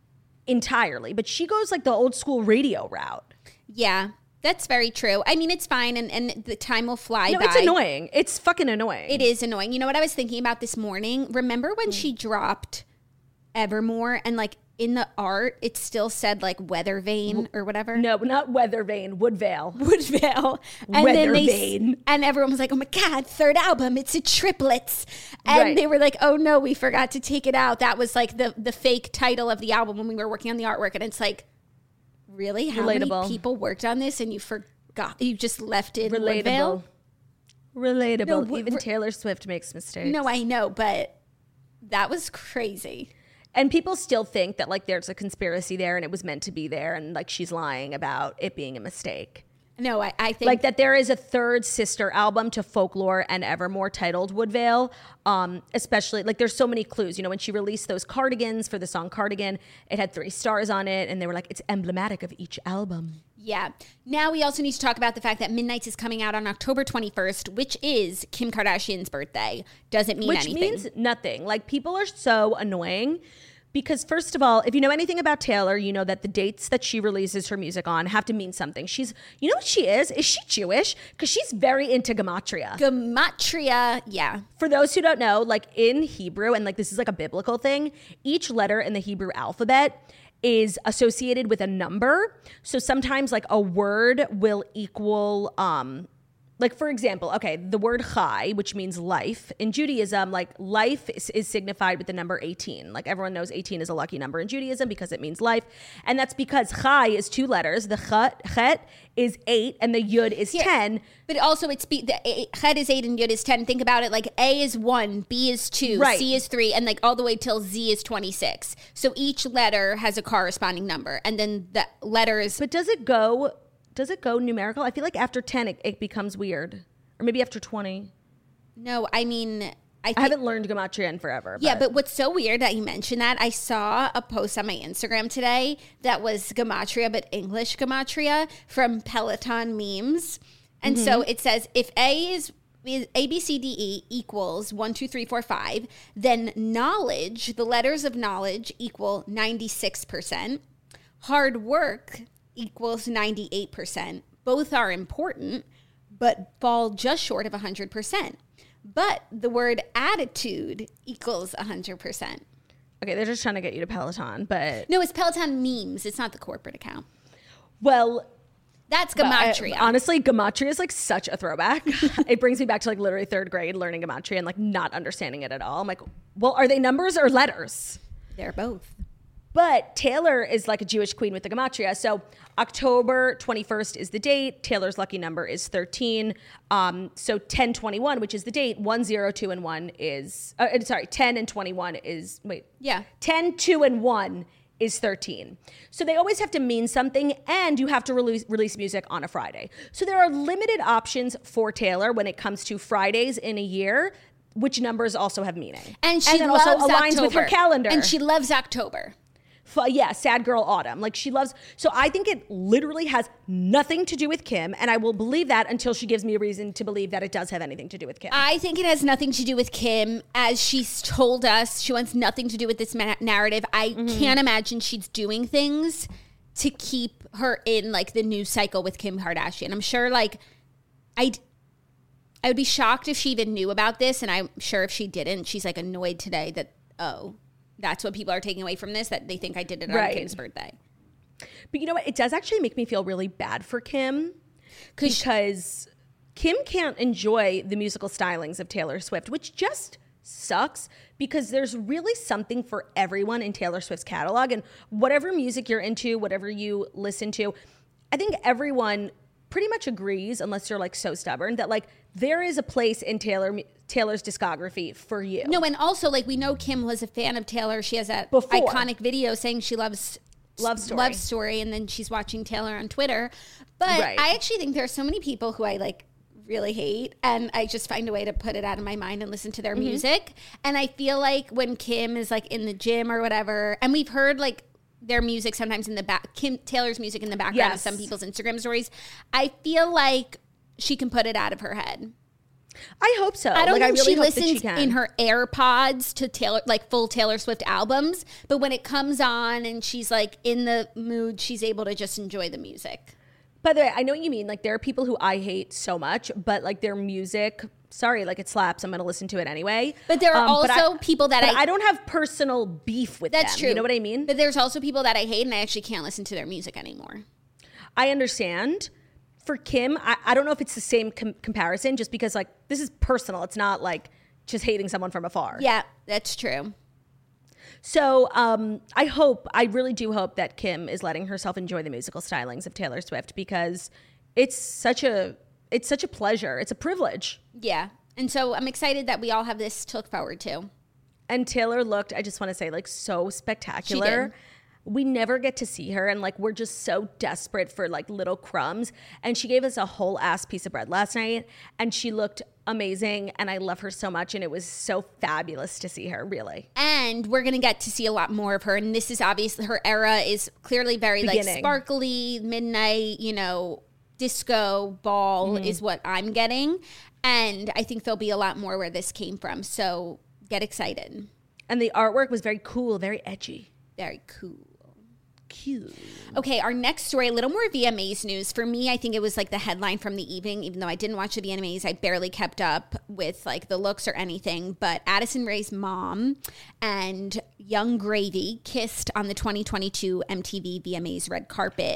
entirely. But she goes like the old school radio route. yeah, that's very true. I mean, it's fine, and, and the time will fly No, by. it's annoying. It's fucking annoying. It is annoying. You know what I was thinking about this morning? Remember when she dropped Evermore and like in the art, it still said like Weather Vane or whatever? No, not Weather Vane, Woodvale. Woodvale. And Weather then they, Vane. And everyone was like, oh my God, third album, it's a triplets. And Right. they were like, oh no, we forgot to take it out. That was like the, the fake title of the album when we were working on the artwork. And it's like, really? How Relatable. many people worked on this and you forgot? You just left it Relatable. Woodvale? Relatable. No, w- Even re- Taylor Swift makes mistakes. No, I know, but that was crazy. And people still think that like there's a conspiracy there and it was meant to be there and like she's lying about it being a mistake. No, I, I think Like that there is a third sister album to Folklore and Evermore titled Woodvale. Um, especially like there's so many clues. You know, when she released those cardigans for the song Cardigan, it had three stars on it and they were like, it's emblematic of each album. Yeah. Now we also need to talk about the fact that Midnights is coming out on October twenty-first, which is Kim Kardashian's birthday. Doesn't mean Which anything. means nothing. Like people are so annoying because first of all, if you know anything about Taylor, you know that the dates that she releases her music on have to mean something. She's, you know what she is? Is she Jewish? Because she's very into gematria. Gematria, yeah. For those who don't know, like in Hebrew, and like this is like a biblical thing, each letter in the Hebrew alphabet is associated with a number. So sometimes like a word will equal, um, like for example, okay, the word chai, which means life. In Judaism, like life is, is signified with the number eighteen. Like everyone knows eighteen is a lucky number in Judaism because it means life. And that's because chai is two letters. The chet, chet is eight and the yud is Yeah. ten. But also it's be, the a- Ched is eight and Yud is ten. Think about it like A is one, B is two, Right. C is three, and like all the way till Z is twenty-six. So each letter has a corresponding number. And then the letters... But does it go, does it go numerical? I feel like after ten, it, it becomes weird. Or maybe after twenty. No, I mean... I, think, I haven't learned gematria in forever. Yeah, but what's so weird that you mentioned that, I saw a post on my Instagram today that was gematria, but English gematria from Peloton memes. And so it says if A is is A, B, C, D, E equals one, two, three, four, five, then knowledge, the letters of knowledge equal ninety-six percent. Hard work equals ninety-eight percent. Both are important, but fall just short of one hundred percent. But the word attitude equals one hundred percent. Okay, they're just trying to get you to Peloton, but No, it's Peloton memes. It's not the corporate account. well, That's but I- gematria. honestly, gematria is like such a throwback. It brings me back to like literally third grade learning gematria and like not understanding it at all. I'm like, well, are they numbers or letters? They're both. But Taylor is like a Jewish queen with the gematria. So October twenty-first is the date. Taylor's lucky number is thirteen. Um, so ten twenty-one, which is the date, one, zero, two, and one is, uh, sorry, ten and twenty-one is, wait. Yeah. ten, two, and one is thirteen. So they always have to mean something, and you have to release, release music on a Friday. So there are limited options for Taylor when it comes to Fridays in a year, which numbers also have meaning. And she then loves also aligns October. with her calendar. And she loves October. F- yeah, sad girl autumn. Like she loves, so I think it literally has nothing to do with Kim, and I will believe that until she gives me a reason to believe that it does have anything to do with Kim. I think it has nothing to do with Kim. As she's told us, she wants nothing to do with this ma- narrative. I Mm-hmm. can't imagine she's doing things to keep her in like the news cycle with Kim Kardashian. I'm sure like I'd I would be shocked if she even knew about this, and I'm sure if she didn't, she's like annoyed today that, oh, that's what people are taking away from this, that they think I did it on Right. Kim's birthday. But you know what? It does actually make me feel really bad for Kim because Kim can't enjoy the musical stylings of Taylor Swift, which just sucks because there's really something for everyone in Taylor Swift's catalog. And whatever music you're into, whatever you listen to, I think everyone pretty much agrees, unless you're like so stubborn, that like there is a place in Taylor Taylor's discography for you. No, and also like we know Kim was a fan of Taylor. She has that Before. iconic video saying she loves love story. love story, and then she's watching Taylor on Twitter. But Right. I actually think there are so many people who I like really hate, and I just find a way to put it out of my mind and listen to their mm-hmm. music. And I feel like when Kim is like in the gym or whatever, and we've heard like their music sometimes in the back, Kim Taylor's music in the background yes. of some people's Instagram stories, I feel like she can put it out of her head. I hope so. I don't like, think I really she hope listens that she can. in her AirPods to Taylor, like full Taylor Swift albums, but when it comes on and she's like in the mood, she's able to just enjoy the music. By the way, I know what you mean. Like, there are people who I hate so much, but like their music, sorry, like it slaps. I'm going to listen to it anyway. But there are um, also I, people that but I, I don't have personal beef with that's them. true. You know what I mean? But there's also people that I hate and I actually can't listen to their music anymore. I understand. For Kim, I, I don't know if it's the same com- comparison just because like this is personal. It's not like just hating someone from afar. Yeah, that's true. So um, I hope, I really do hope that Kim is letting herself enjoy the musical stylings of Taylor Swift because it's such a, it's such a pleasure. It's a privilege. Yeah. And so I'm excited that we all have this to look forward to. And Taylor looked, I just want to say, like so spectacular. She did. We never get to see her, and like we're just so desperate for like little crumbs. And she gave us a whole ass piece of bread last night, and she looked amazing, and I love her so much, and it was so fabulous to see her, really. And we're gonna get to see a lot more of her, and this is obviously her era is clearly very Beginning. like sparkly, midnight, you know, disco ball mm-hmm. is what I'm getting, and I think there'll be a lot more where this came from. So get excited. And the artwork was very cool, very edgy, very cool. Cute. Okay, our next story, a little more V M As news. For me, I think it was like the headline from the evening, even though I didn't watch the V M As. I barely kept up with like the looks or anything. But Addison Rae's mom and Young Gravy kissed on the twenty twenty-two M T V V M As red carpet.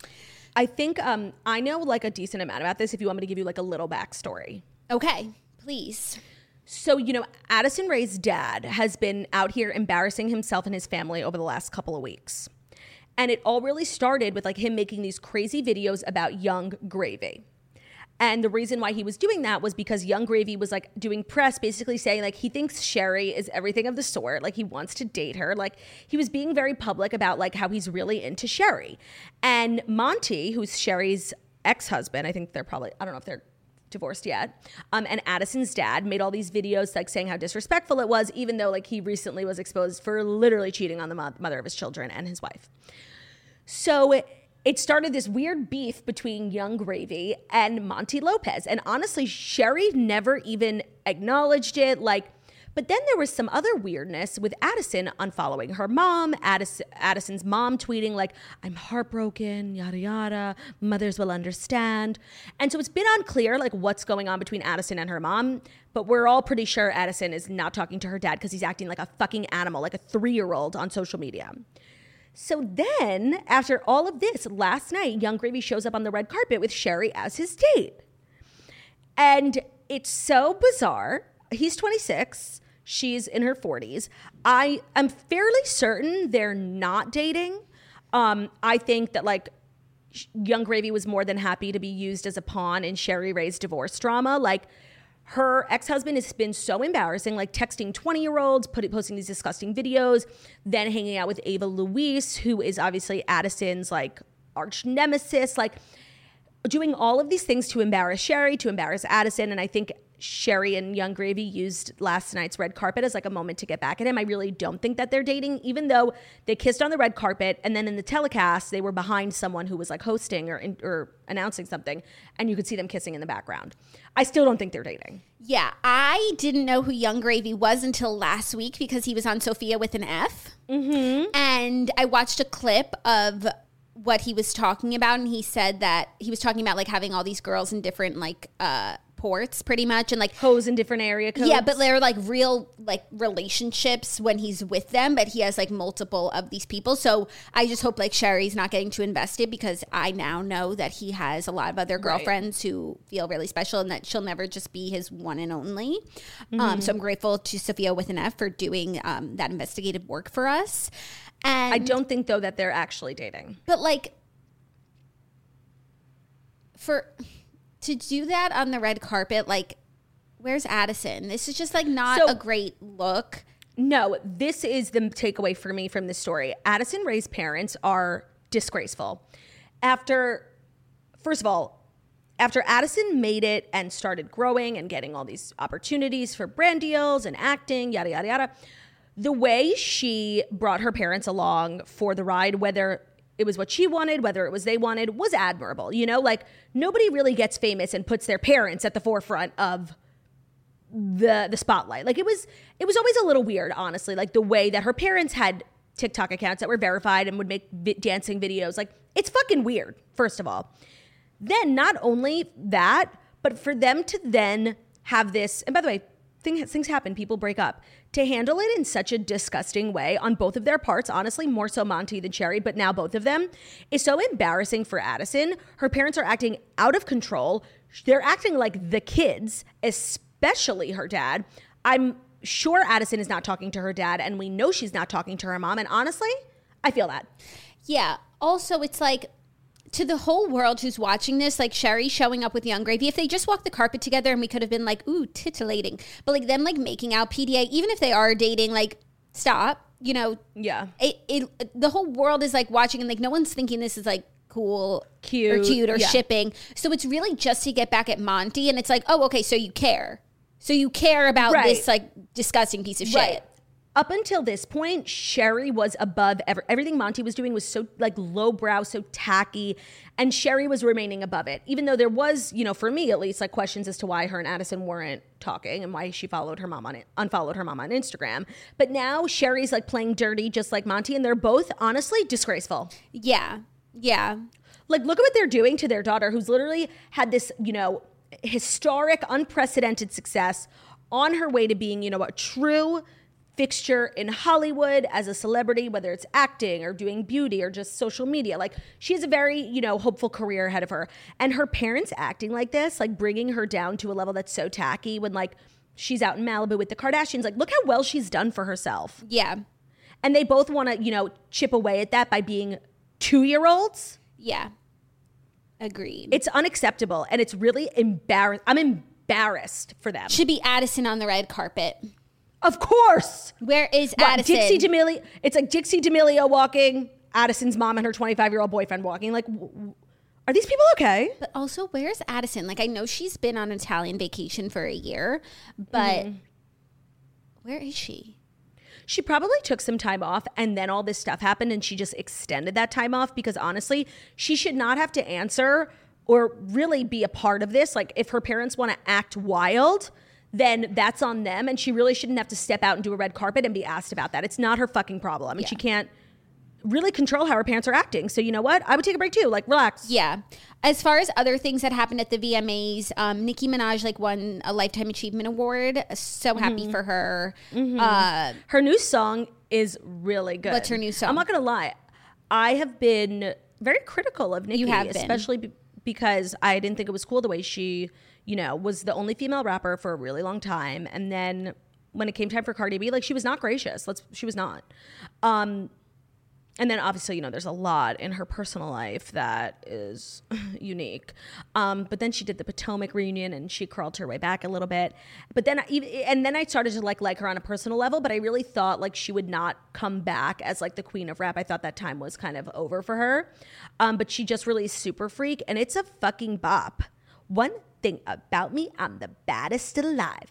I think um, I know like a decent amount about this if you want me to give you like a little backstory. Okay, please. So, you know, Addison Rae's dad has been out here embarrassing himself and his family over the last couple of weeks. And it all really started with like him making these crazy videos about Young Gravy. And the reason why he was doing that was because Young Gravy was like doing press basically saying like he thinks Sherry is everything of the sort. Like he wants to date her. Like he was being very public about like how he's really into Sherry. And Monty, who's Sherry's ex-husband, I think they're probably, I don't know if they're divorced yet, um, and Addison's dad made all these videos like saying how disrespectful it was, even though like he recently was exposed for literally cheating on the mo- mother of his children and his wife. So it, it started this weird beef between Young Gravy and Monty Lopez. And honestly, Sherry never even acknowledged it. Like, but then there was some other weirdness with Addison unfollowing her mom, Addison, Addison's mom tweeting like, I'm heartbroken, yada, yada, mothers will understand. And so it's been unclear like what's going on between Addison and her mom, but we're all pretty sure Addison is not talking to her dad because he's acting like a fucking animal, like a three-year-old on social media. So then, after all of this, last night, Young Gravy shows up on the red carpet with Sherry as his date. And it's so bizarre. He's twenty-six. She's in her forties. I am fairly certain they're not dating. Um, I think that, like, Young Gravy was more than happy to be used as a pawn in Sherry Rae's divorce drama. Like, her ex-husband has been so embarrassing, like texting twenty-year-olds, put, posting these disgusting videos, then hanging out with Ava Louise, who is obviously Addison's, like, arch nemesis, like, doing all of these things to embarrass Sherry, to embarrass Addison, and I think Sherry and Young Gravy used last night's red carpet as like a moment to get back at him. I really don't think that they're dating, even though they kissed on the red carpet and then in the telecast they were behind someone who was like hosting or or announcing something and you could see them kissing in the background. I still don't think they're dating. Yeah, I didn't know who Young Gravy was until last week because he was on Sophia with an F. Mm-hmm. And I watched a clip of what he was talking about, and he said that he was talking about like having all these girls in different like uh ports pretty much and like hoes in different area codes. Yeah, but they're like real like relationships when he's with them, but he has like multiple of these people. So I just hope like Sherry's not getting too invested because I now know that he has a lot of other girlfriends right. who feel really special and that she'll never just be his one and only. Mm-hmm. Um, so I'm grateful to Sophia with an F for doing um, that investigative work for us. And I don't think though that they're actually dating. But like for to do that on the red carpet, like, where's Addison? This is just like not so, a great look. No, this is the takeaway for me from this story. Addison Rae's parents are disgraceful. After, first of all, after Addison made it and started growing and getting all these opportunities for brand deals and acting, yada, yada, yada, the way she brought her parents along for the ride, whether it was what she wanted, whether it was they wanted, was admirable. You know, like nobody really gets famous and puts their parents at the forefront of the the spotlight. Like it was it was always a little weird, honestly, like the way that her parents had TikTok accounts that were verified and would make vi- dancing videos. Like it's fucking weird, first of all. Then not only that, but for them to then have this, and by the way, things, things happen, people break up, to handle it in such a disgusting way on both of their parts, honestly, more so Monty than Sherry, but now both of them, is so embarrassing for Addison. Her parents are acting out of control. They're acting like the kids, especially her dad. I'm sure Addison is not talking to her dad, and we know she's not talking to her mom, and honestly, I feel that. Yeah. Also, it's like, to the whole world who's watching this, like Sherry showing up with Young Gravy, if they just walked the carpet together and we could have been like, ooh, titillating. But like them like making out P D A, even if they are dating, like stop, you know. Yeah. It, it the whole world is like watching and like no one's thinking this is like cool, cute, or cute or yeah. shipping. So it's really just to get back at Monty, and it's like, oh, okay, so you care. So you care about right. this like disgusting piece of shit. Right. Up until this point, Sherry was above ever. Everything Monty was doing was so like lowbrow, so tacky, and Sherry was remaining above it. Even though there was, you know, for me at least, like questions as to why her and Addison weren't talking and why she followed her mom on it, unfollowed her mom on Instagram. But now Sherry's like playing dirty, just like Monty, and they're both honestly disgraceful. Yeah, yeah. Like look at what they're doing to their daughter, who's literally had this, you know, historic, unprecedented success on her way to being, you know, a true fixture in Hollywood as a celebrity, whether it's acting or doing beauty or just social media. Like she has a very, you know, hopeful career ahead of her. And her parents acting like this, like bringing her down to a level that's so tacky when like she's out in Malibu with the Kardashians. Like look how well she's done for herself. Yeah. And they both want to, you know, chip away at that by being two-year-olds. Yeah. Agreed. It's unacceptable. And it's really embarrassing. I'm embarrassed for them. Should be Addison on the red carpet. Of course. Where is What, Addison? Dixie D'Amelio. It's like Dixie D'Amelio walking, Addison's mom and her twenty-five-year-old boyfriend walking. Like, w- w- are these people okay? But also, where's Addison? Like, I know she's been on Italian vacation for a year, but mm. where is she? She probably took some time off and then all this stuff happened and she just extended that time off because honestly, she should not have to answer or really be a part of this. Like, if her parents want to act wild, then that's on them. And she really shouldn't have to step out and do a red carpet and be asked about that. It's not her fucking problem. And yeah. she can't really control how her parents are acting. So you know what? I would take a break too. Like, relax. Yeah. As far as other things that happened at the V M As, um, Nicki Minaj like won a Lifetime Achievement Award. So mm-hmm. happy for her. Mm-hmm. Uh, her new song is really good. What's her new song? I'm not going to lie. I have been very critical of Nicki. You have been. Especially be- because I didn't think it was cool the way she, you know, was the only female rapper for a really long time. And then when it came time for Cardi B, like, she was not gracious. Let's, she was not. Um, and then obviously, you know, there's a lot in her personal life that is unique. Um, but then she did the Potomac reunion and she crawled her way back a little bit. But then, I, and then I started to like like her on a personal level. But I really thought like she would not come back as like the queen of rap. I thought that time was kind of over for her. Um, but she just released Super Freak, and it's a fucking bop. One thing about me, I'm the baddest alive.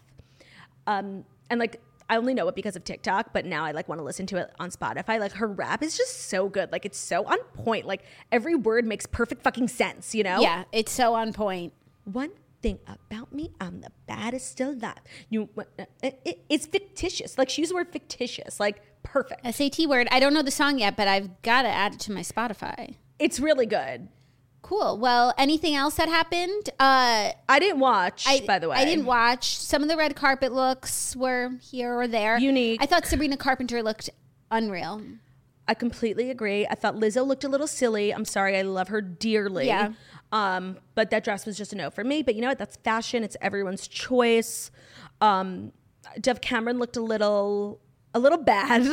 Um, and like, I only know it because of TikTok, but now I like want to listen to it on Spotify. Like, her rap is just so good. Like, it's so on point. Like, every word makes perfect fucking sense, you know? Yeah, it's so on point. One thing about me, I'm the baddest alive. You, it, it, it's fictitious. Like, she used the word fictitious. Like, perfect. S A T word. I don't know the song yet, but I've got to add it to my Spotify. It's really good. Cool. Well, anything else that happened? Uh, I didn't watch, I, by the way. I didn't watch. Some of the red carpet looks were here or there. Unique. I thought Sabrina Carpenter looked unreal. I completely agree. I thought Lizzo looked a little silly. I'm sorry. I love her dearly. Yeah. Um, but that dress was just a no for me. But you know what? That's fashion. It's everyone's choice. Um, Dove Cameron looked a little, a little bad.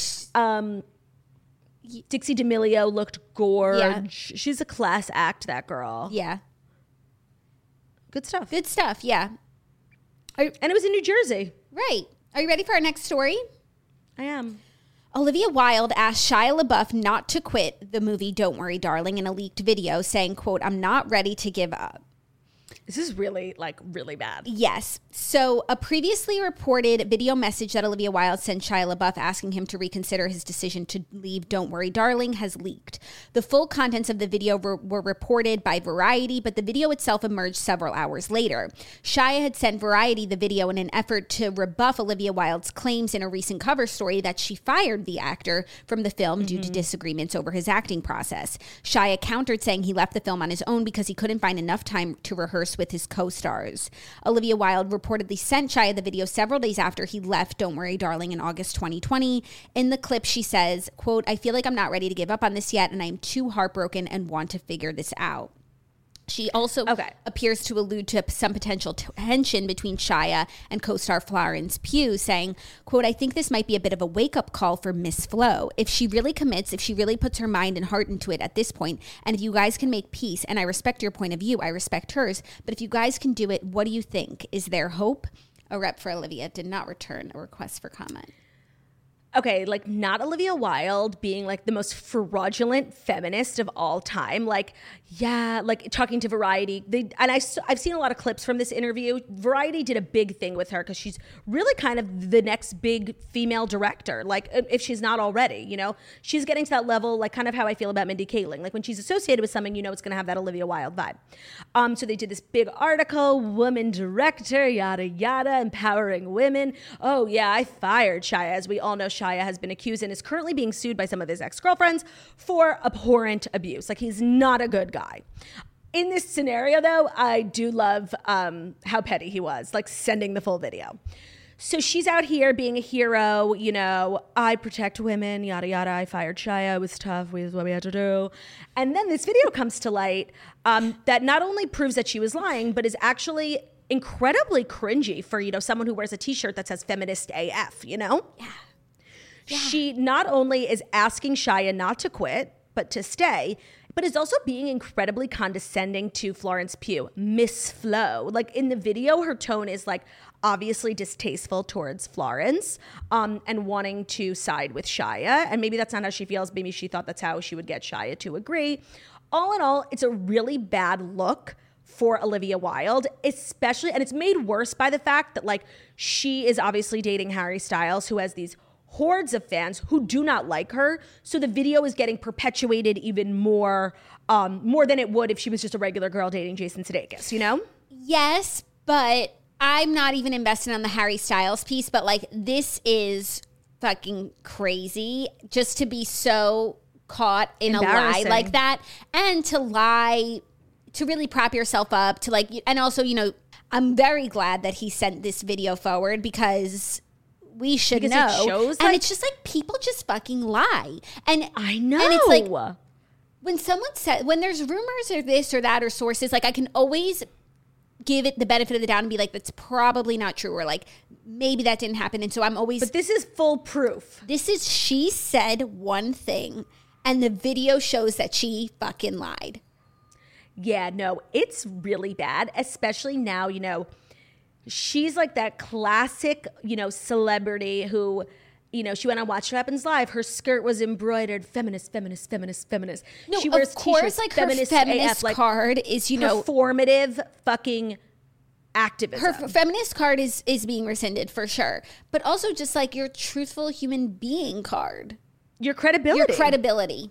um, Dixie D'Amelio looked gorge. Yeah. She's a class act, that girl. Yeah. Good stuff. Good stuff, yeah. Are, and it was in New Jersey. Right. Are you ready for our next story? I am. Olivia Wilde asked Shia LaBeouf not to quit the movie Don't Worry, Darling in a leaked video, saying, quote, "I'm not ready to give up." This is really, like, really bad. Yes. So a previously reported video message that Olivia Wilde sent Shia LaBeouf asking him to reconsider his decision to leave Don't Worry, Darling has leaked. The full contents of the video were, were reported by Variety, but the video itself emerged several hours later. Shia had sent Variety the video in an effort to rebuff Olivia Wilde's claims in a recent cover story that she fired the actor from the film mm-hmm. due to disagreements over his acting process. Shia countered, saying he left the film on his own because he couldn't find enough time to rehearse with his co-stars. Olivia Wilde reportedly sent Shia the video several days after he left Don't Worry, Darling in August twenty twenty. In the clip, she says, quote, "I feel like I'm not ready to give up on this yet, and I'm too heartbroken and want to figure this out." She also okay. appears to allude to some potential tension between Shia and co-star Florence Pugh, saying, quote, "I think this might be a bit of a wake-up call for Miss Flo. If she really commits, if she really puts her mind and heart into it at this point, and if you guys can make peace, and I respect your point of view, I respect hers, but if you guys can do it, what do you think? Is there hope?" A rep for Olivia did not return a request for comment. Okay, like not Olivia Wilde being like the most fraudulent feminist of all time. Like, yeah, like talking to Variety. They, and I, I've seen a lot of clips from this interview. Variety did a big thing with her because she's really kind of the next big female director. Like if she's not already, you know, she's getting to that level, like kind of how I feel about Mindy Kaling. Like when she's associated with something, you know, it's going to have that Olivia Wilde vibe. Um, so they did this big article, woman director, yada, yada, empowering women. Oh yeah, I fired Shia. As we all know, Shia has been accused and is currently being sued by some of his ex-girlfriends for abhorrent abuse. Like he's not a good guy. In this scenario though, I do love um, how petty he was, like sending the full video. So she's out here being a hero, you know, I protect women, yada, yada. I fired Shia. It was tough. We, what we had to do. And then this video comes to light um, that not only proves that she was lying, but is actually incredibly cringy for, you know, someone who wears a t-shirt that says feminist A F, you know? Yeah. Yeah. She not only is asking Shia not to quit, but to stay, but is also being incredibly condescending to Florence Pugh, Miss Flo. Like in the video, her tone is like obviously distasteful towards Florence um, and wanting to side with Shia. And maybe that's not how she feels. Maybe she thought that's how she would get Shia to agree. All in all, it's a really bad look for Olivia Wilde, especially, and it's made worse by the fact that like she is obviously dating Harry Styles, who has these hordes of fans who do not like her. So the video is getting perpetuated even more, um, more than it would if she was just a regular girl dating Jason Sudeikis, you know? Yes, but I'm not even invested on the Harry Styles piece, but like this is fucking crazy just to be so caught in a lie like that and to lie, to really prop yourself up, to like, and also, you know, I'm very glad that he sent this video forward because we should because know. It shows, and like, it's just like people just fucking lie. And I know. And it's like when someone said, when there's rumors or this or that or sources, like I can always give it the benefit of the doubt and be like, that's probably not true. Or like, maybe that didn't happen. And so I'm always. But this is full proof. This is, she said one thing and the video shows that she fucking lied. Yeah, no, it's really bad, especially now, you know. She's like that classic, you know, celebrity who, you know, she went on Watch What Happens Live. Her skirt was embroidered feminist, feminist, feminist, feminist. No, she wears of course, t-shirts, like feminist, her feminist A F, like card is, you know, performative fucking activism. Her feminist card is is being rescinded for sure, but also just like your truthful human being card, your credibility, your credibility.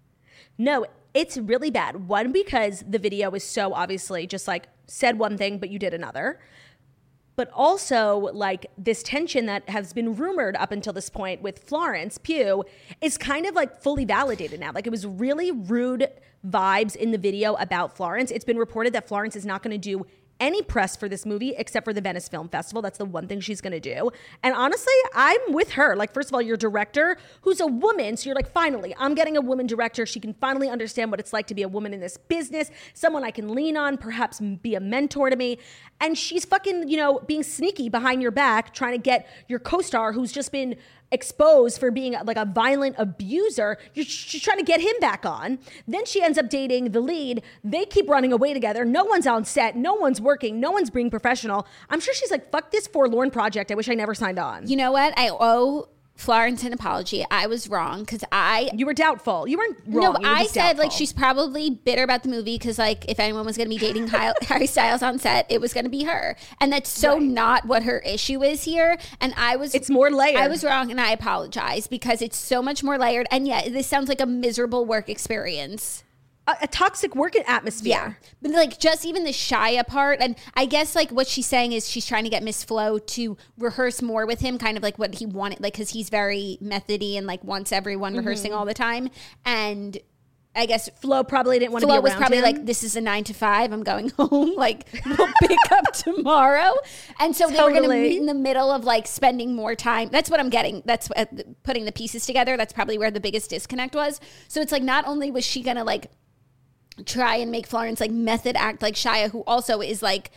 No, it's really bad. One, because the video is so obviously just like said one thing, but you did another. But also, like, this tension that has been rumored up until this point with Florence Pugh is kind of, like, fully validated now. Like, it was really rude vibes in the video about Florence. It's been reported that Florence is not going to do any press for this movie except for the Venice Film Festival. That's the one thing she's going to do. And honestly, I'm with her. Like, first of all, your director, who's a woman. So you're like, finally, I'm getting a woman director. She can finally understand what it's like to be a woman in this business. Someone I can lean on, perhaps be a mentor to me. And she's fucking, you know, being sneaky behind your back, trying to get your co-star who's just been exposed for being like a violent abuser. You're, she's trying to get him back on. Then she ends up dating the lead. They keep running away together. No one's on set. No one's working. No one's being professional. I'm sure she's like, fuck this forlorn project. I wish I never signed on. You know what? I owe Florence an apology. I was wrong because I You were doubtful. You weren't wrong. no. You were I just said like doubtful. she's probably bitter about the movie because like if anyone was going to be dating Hi- Harry Styles on set, it was going to be her, and that's so Right. not what her issue is here. And I was It's more layered. I was wrong, and I apologize because it's so much more layered. And yeah, this sounds like a miserable work experience. a, a toxic work atmosphere. Yeah. But like just even the Shia part, and I guess like what she's saying is she's trying to get Miss Flo to rehearse more with him, kind of like what he wanted, like because he's very methody and like wants everyone Mm-hmm. rehearsing all the time. And I guess Flo probably didn't want to be Flo around was probably him. like, this is a nine to five. I'm going home. Like, we'll pick up tomorrow. And so they were going to Totally. meet in the middle of like spending more time. That's what I'm getting. That's uh, putting the pieces together. That's probably where the biggest disconnect was. So it's like, not only was she going to like try and make Florence like method act like Shia, who also is like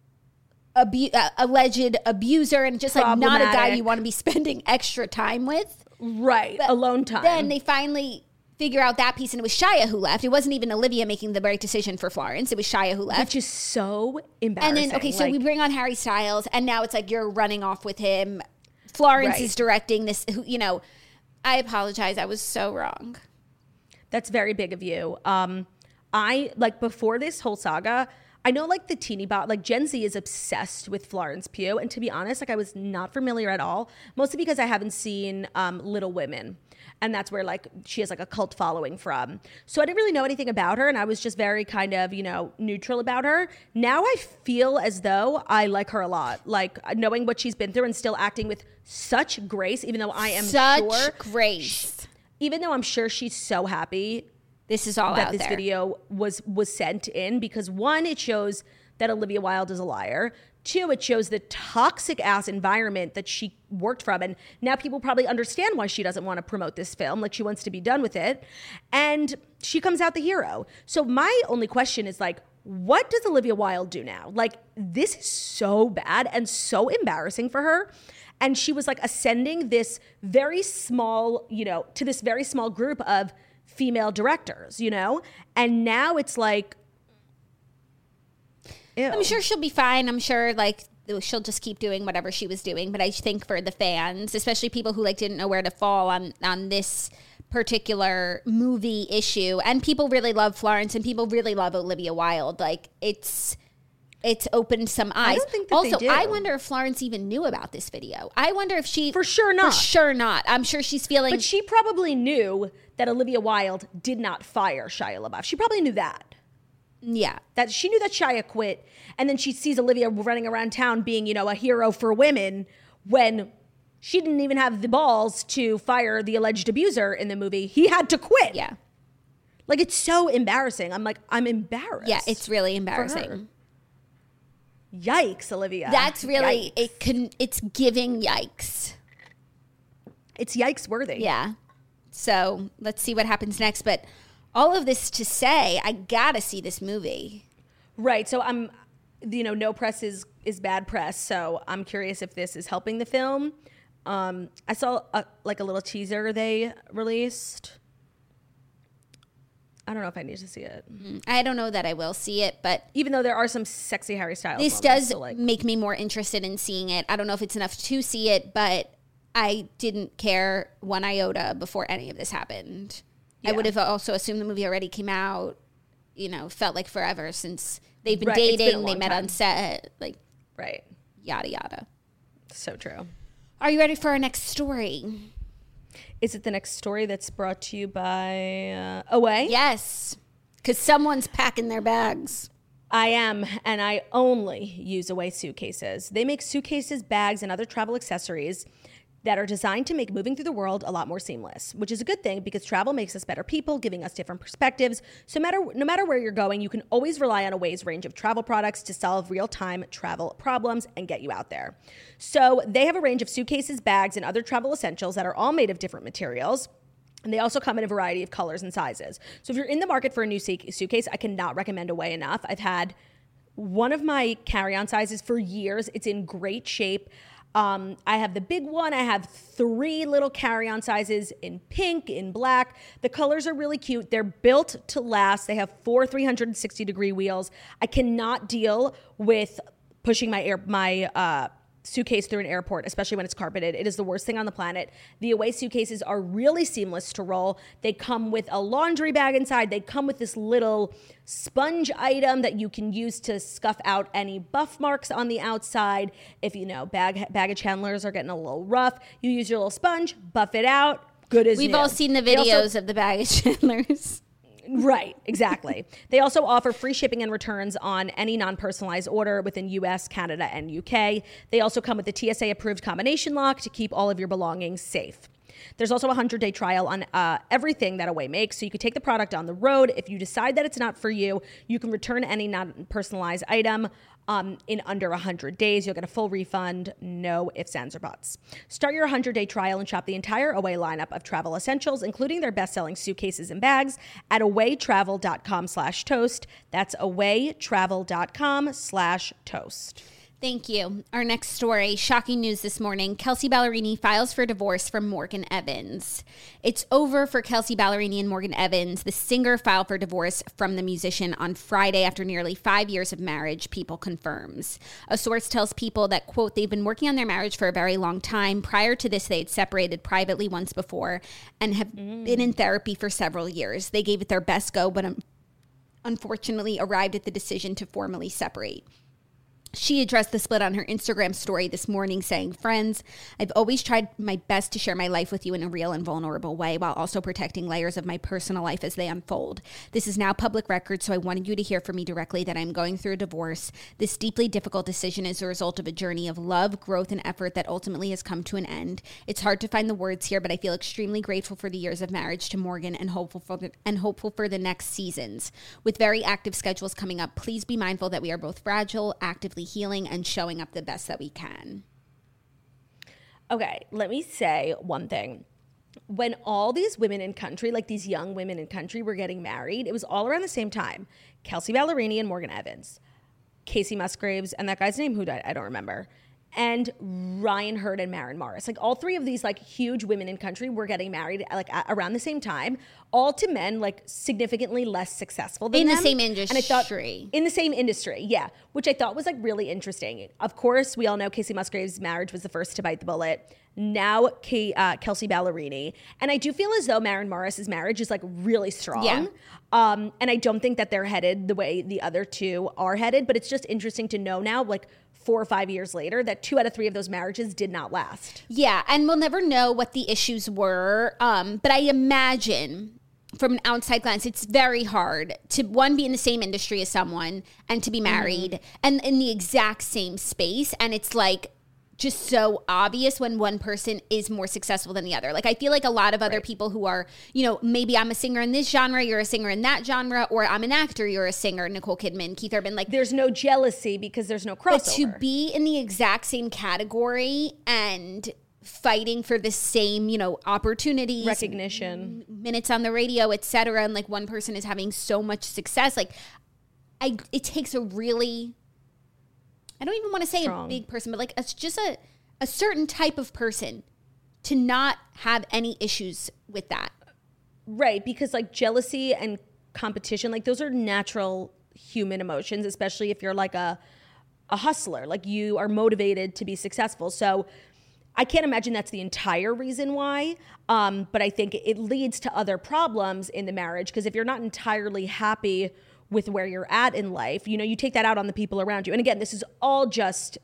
abu- uh, alleged abuser and just like not a guy Problematic. you want to be spending extra time with. right, But alone time. Then they finally figure out that piece, and it was Shia who left. It wasn't even Olivia making the right decision for Florence. It was Shia who left. which is so And embarrassing. then, okay, so Like, we bring on Harry Styles, and now it's like you're running off with him. Florence Right. is directing this. Who, you know, I apologize. I was so wrong. that's very big of you. Um, I like before this whole saga. I know like the teeny bot, like Gen Z is obsessed with Florence Pugh, and to be honest, like I was not familiar at all, mostly because I haven't seen um, Little Women, and that's where like she has like a cult following from. So I didn't really know anything about her, and I was just very kind of you know neutral about her. Now I feel as though I like her a lot, like knowing what she's been through and still acting with such grace, even though I am Such sure, grace. even though I'm sure she's so happy This is all that out this there. video was was sent in, because one, it shows that Olivia Wilde is a liar. Two, it shows the toxic ass environment that she worked from, and now people probably understand why she doesn't want to promote this film. Like she wants to be done with it, and she comes out the hero. So my only question is like, what does Olivia Wilde do now? Like this is so bad and so embarrassing for her. And she was like ascending this very small, you know, to this very small group of female directors, you know? And now it's like, ew. I'm sure she'll be fine. I'm sure like she'll just keep doing whatever she was doing. But I think for the fans, especially people who like didn't know where to fall on on this particular movie issue, and people really love Florence and people really love Olivia Wilde. Like it's it's opened some eyes. don't think that they also, do. I wonder if Florence even knew about this video. I wonder if she For sure not. For sure not. I'm sure she's feeling. But she probably knew that Olivia Wilde did not fire Shia LaBeouf. She probably knew that. yeah. That she knew that Shia quit, and then she sees Olivia running around town being, you know, a hero for women when she didn't even have the balls to fire the alleged abuser in the movie. He had to quit. Yeah. Like it's so embarrassing. I'm like, I'm embarrassed. Yeah. It's really her. embarrassing. Yikes, Olivia. That's really Yikes. it. Can it's giving yikes. It's yikes worthy. Yeah. So let's see what happens next. But all of this to say, I gotta see this movie. Right. So I'm, you know, no press is is bad press. So I'm curious if this is helping the film. Um, I saw a, like a little teaser they released. I don't know if I need to see it, I don't know that I will see it, but even though there are some sexy Harry Styles. this moments, does so, like, make me more interested in seeing it. I don't know if it's enough to see it, but I didn't care one iota before any of this happened. I Yeah. would have also assumed the movie already came out. You know, felt like forever since they've been Right, it's been a dating. They long met time. on set, like right. yada yada. So true. Are you ready for our next story? Is it the next story that's brought to you by uh, Away? Yes, because someone's packing their bags. I am, and I only use Away suitcases. They make suitcases, bags, and other travel accessories that are designed to make moving through the world a lot more seamless, which is a good thing because travel makes us better people, giving us different perspectives. So matter, no matter where you're going, you can always rely on Away's range of travel products to solve real-time travel problems and get you out there. So they have a range of suitcases, bags, and other travel essentials that are all made of different materials. And they also come in a variety of colors and sizes. So if you're in the market for a new suitcase, I cannot recommend Away enough. I've had one of my carry-on sizes for years. It's in great shape. Um, I have the big one. I have three little carry-on sizes in pink, in black. The colors are really cute. They're built to last. They have four three hundred sixty degree wheels. I cannot deal with pushing my air, my uh, suitcase through an airport, especially when it's carpeted. It is the worst thing on the planet. The Away suitcases are really seamless to roll. They come with a laundry bag inside. They come with this little sponge item that you can use to scuff out any buff marks on the outside. If, you know, bag baggage handlers are getting a little rough, you use your little sponge, buff it out, good as new. We've all seen the videos also- of the baggage handlers. Right, exactly. They also offer free shipping and returns on any non-personalized order within U S, Canada, and U K. They also come with the T S A-approved combination lock to keep all of your belongings safe. There's also a hundred-day trial on uh, everything that Away makes, so you can take the product on the road. If you decide that it's not for you, you can return any non-personalized item um, in under one hundred days. You'll get a full refund, no ifs, ands, or buts. Start your hundred-day trial and shop the entire Away lineup of travel essentials, including their best-selling suitcases and bags, at awaytravel.com slash toast. That's awaytravel.com slash toast. Thank you. Our next story, shocking news this morning. Kelsea Ballerini files for divorce from Morgan Evans. It's over for Kelsea Ballerini and Morgan Evans. The singer filed for divorce from the musician on Friday after nearly five years of marriage, People confirms. A source tells People that, quote, they've been working on their marriage for a very long time. Prior to this, they had separated privately once before and have mm. been in therapy for several years. They gave it their best go, but um, unfortunately arrived at the decision to formally separate. She addressed the split on her Instagram story this morning, saying, friends, I've always tried my best to share my life with you in a real and vulnerable way while also protecting layers of my personal life as they unfold. This is now public record, so I wanted you to hear from me directly that I'm going through a divorce. This deeply difficult decision is a result of a journey of love, growth, and effort that ultimately has come to an end. It's hard to find the words here, but I feel extremely grateful for the years of marriage to Morgan and hopeful for the, and hopeful for the next seasons. With very active schedules coming up, please be mindful that we are both fragile, actively healing, and showing up the best that we can. Okay, let me say one thing. When all these women in country, like these young women in country, were getting married, it was all around the same time. Kelsea Ballerini and Morgan Evans, Kacey Musgraves, and that guy's name who died, I don't remember, and Ryan Hurd and Maren Morris. Like all three of these like huge women in country were getting married like at, around the same time, all to men like significantly less successful than in them. the same industry. And I thought, in the same industry, yeah, which I thought was like really interesting. Of course, we all know Kacey Musgraves' marriage was the first to bite the bullet. Now K, uh, Kelsea Ballerini. And I do feel as though Maren Morris's marriage is like really strong. Yeah. Um, and I don't think that they're headed the way the other two are headed, but it's just interesting to know now, like four or five years later, that two out of three of those marriages did not last. Yeah, and we'll never know what the issues were. Um, but I imagine from an outside glance, it's very hard to, one, be in the same industry as someone and to be married mm-hmm. and in the exact same space. And it's like just so obvious when one person is more successful than the other. Like I feel like a lot of other right. people who are, you know, maybe I'm a singer in this genre, you're a singer in that genre, or I'm an actor, you're a singer, Nicole Kidman, Keith Urban. Like there's no jealousy because there's no crossover. But to be in the exact same category and fighting for the same, you know, opportunities, recognition, minutes on the radio, et cetera, and like one person is having so much success, like I, it takes a really, I don't even want to say Strong. a big person, but like it's just a, a certain type of person to not have any issues with that. Right, because like jealousy and competition, like those are natural human emotions, especially if you're like a a hustler, like you are motivated to be successful. So I can't imagine that's the entire reason why, um, but I think it leads to other problems in the marriage, because if you're not entirely happy with where you're at in life, you know, you take that out on the people around you. And again, this is all just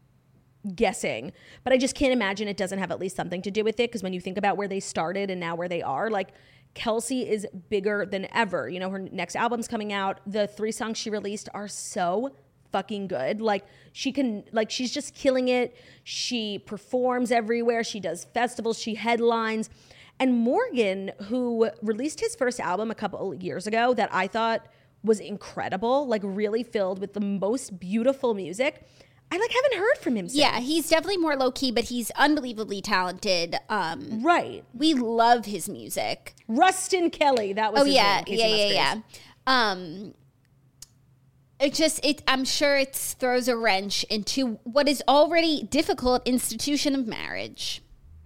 guessing, but I just can't imagine it doesn't have at least something to do with it, because when you think about where they started and now where they are, like Kelsea is bigger than ever. You know, her next album's coming out. The three songs she released are so fucking good. Like she can, like she's just killing it. She performs everywhere. She does festivals. She headlines. And Morgan, who released his first album a couple years ago that I thought was incredible, like really filled with the most beautiful music, I like haven't heard from him since. Yeah, he's definitely more low key, but he's unbelievably talented. Um, right. We love his music. Rustin Kelly, that was oh his yeah, name. yeah, yeah, yeah. Um, it just it. I'm sure it throws a wrench into what is already difficult institution of marriage.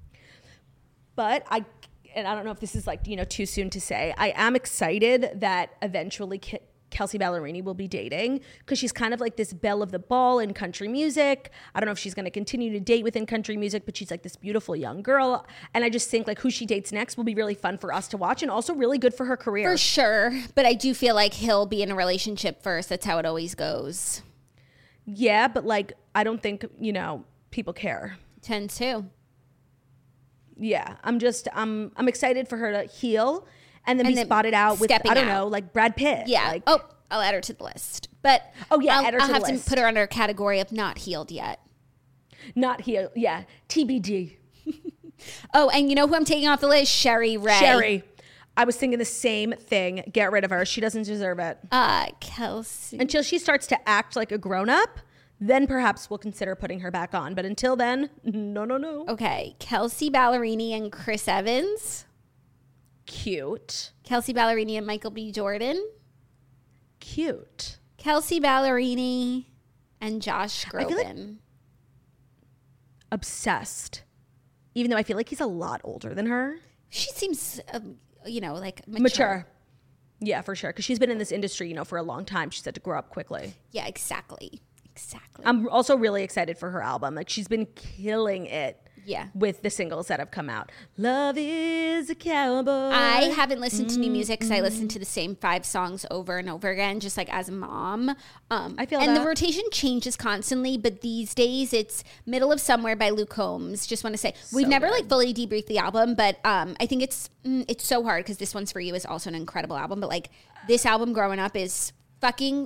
But I. And I don't know if this is like, you know, too soon to say, I am excited that eventually K- Kelsea Ballerini will be dating, because she's kind of like this belle of the ball in country music. I don't know if she's going to continue to date within country music, but she's like this beautiful young girl. And I just think like who she dates next will be really fun for us to watch, and also really good for her career. For sure. But I do feel like he'll be in a relationship first. That's how it always goes. Yeah, but like I don't think, you know, people care. Tends to. Yeah, I'm just I'm I'm excited for her to heal and then And be then spotted out with, I stepping don't out. know, like Brad Pitt. Yeah. Like, oh, I'll add her to the list. But Oh, yeah, I'll, add her to I'll the have list. to put her under a category of not healed yet. not heal. Yeah, T B D. Oh, and you know who I'm taking off the list? Sherry Ray. Sherry. I was thinking the same thing. Get rid of her. She doesn't deserve it. Uh, Kelsey. Until she starts to act like a grown-up, then perhaps we'll consider putting her back on. But until then, no, no, no. Okay, Kelsea Ballerini and Chris Evans. Cute. Kelsea Ballerini and Michael B. Jordan. Cute. Kelsea Ballerini and Josh Groban. I feel like- Obsessed. Even though I feel like he's a lot older than her. She seems, um, you know, like mature. Mature. Yeah, for sure. Because she's been in this industry, you know, for a long time. She's had to grow up quickly. Yeah, exactly. Exactly. I'm also really excited for her album. Like, she's been killing it. Yeah. With the singles that have come out. Love is a cowboy. I haven't listened to new music because I listen to the same five songs over and over again, just like as a mom. Um, I feel and that. the rotation changes constantly, but these days it's Middle of Somewhere by Luke Combs. Just want to say we've So never good. like fully debriefed the album, but um, I think it's mm, it's so hard because This One's For You is also an incredible album. But like this album growing up is fucking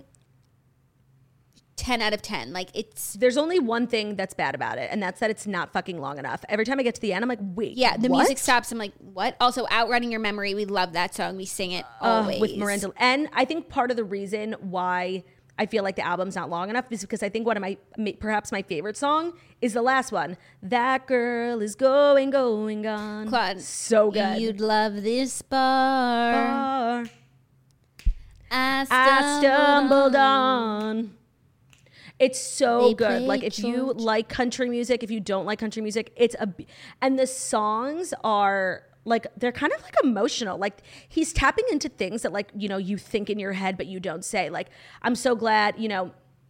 ten out of ten. Like it's There's only one thing that's bad about it, and that's that it's not fucking long enough. Every time I get to the end, I'm like, wait, yeah, the what? music stops. I'm like, what? Also, Outrunning Your Memory. We love that song. We sing it Uh, always with Miranda. And I think part of the reason why I feel like the album's not long enough is because I think one of my, ma- perhaps my favorite song is the last one. That girl is going, going, gone. Claude, So good. You'd love this bar. Bar. I stumbled, I stumbled on. on. It's so They good. play Like if you George. like country music, if you don't like country music, it's a b- and the songs are like they're kind of like emotional. Like he's tapping into things that like, you know, you think in your head but you don't say. Like I'm so glad, you know,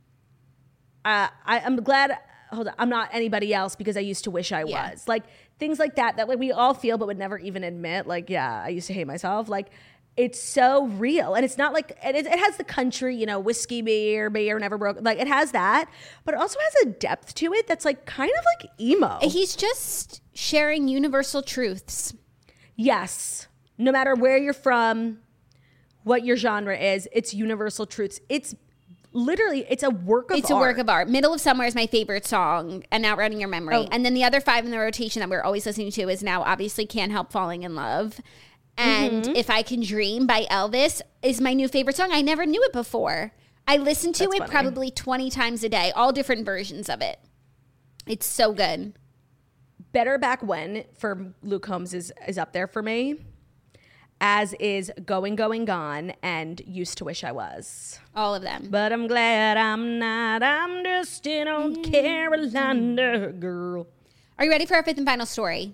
uh, I, I'm glad hold on, I'm not anybody else because I used to wish I Yeah. was. Like things like that that like we all feel but would never even admit. Like, yeah, I used to hate myself. Like it's so real. And it's not like, and it, it has the country, you know, whiskey beer, beer never broke. Like it has that, but it also has a depth to it that's like kind of like emo. He's just sharing universal truths. Yes. No matter where you're from, what your genre is, it's universal truths. It's literally, it's a work of It's art. a work of art. Middle of Summer is my favorite song, and Outrunning Your Memory. Oh. And then the other five in the rotation that we're always listening to is now obviously Can't Help Falling in Love. And Mm-hmm. If I Can Dream by Elvis is my new favorite song. I never knew it before. I listen to That's it funny. probably twenty times a day, all different versions of it. It's so good. Better Back When for Luke Combs is, is up there for me, as is Going, Going, Gone and Used to Wish I Was. All of them. But I'm glad I'm not. I'm just an old Carolina girl. Are you ready for our fifth and final story?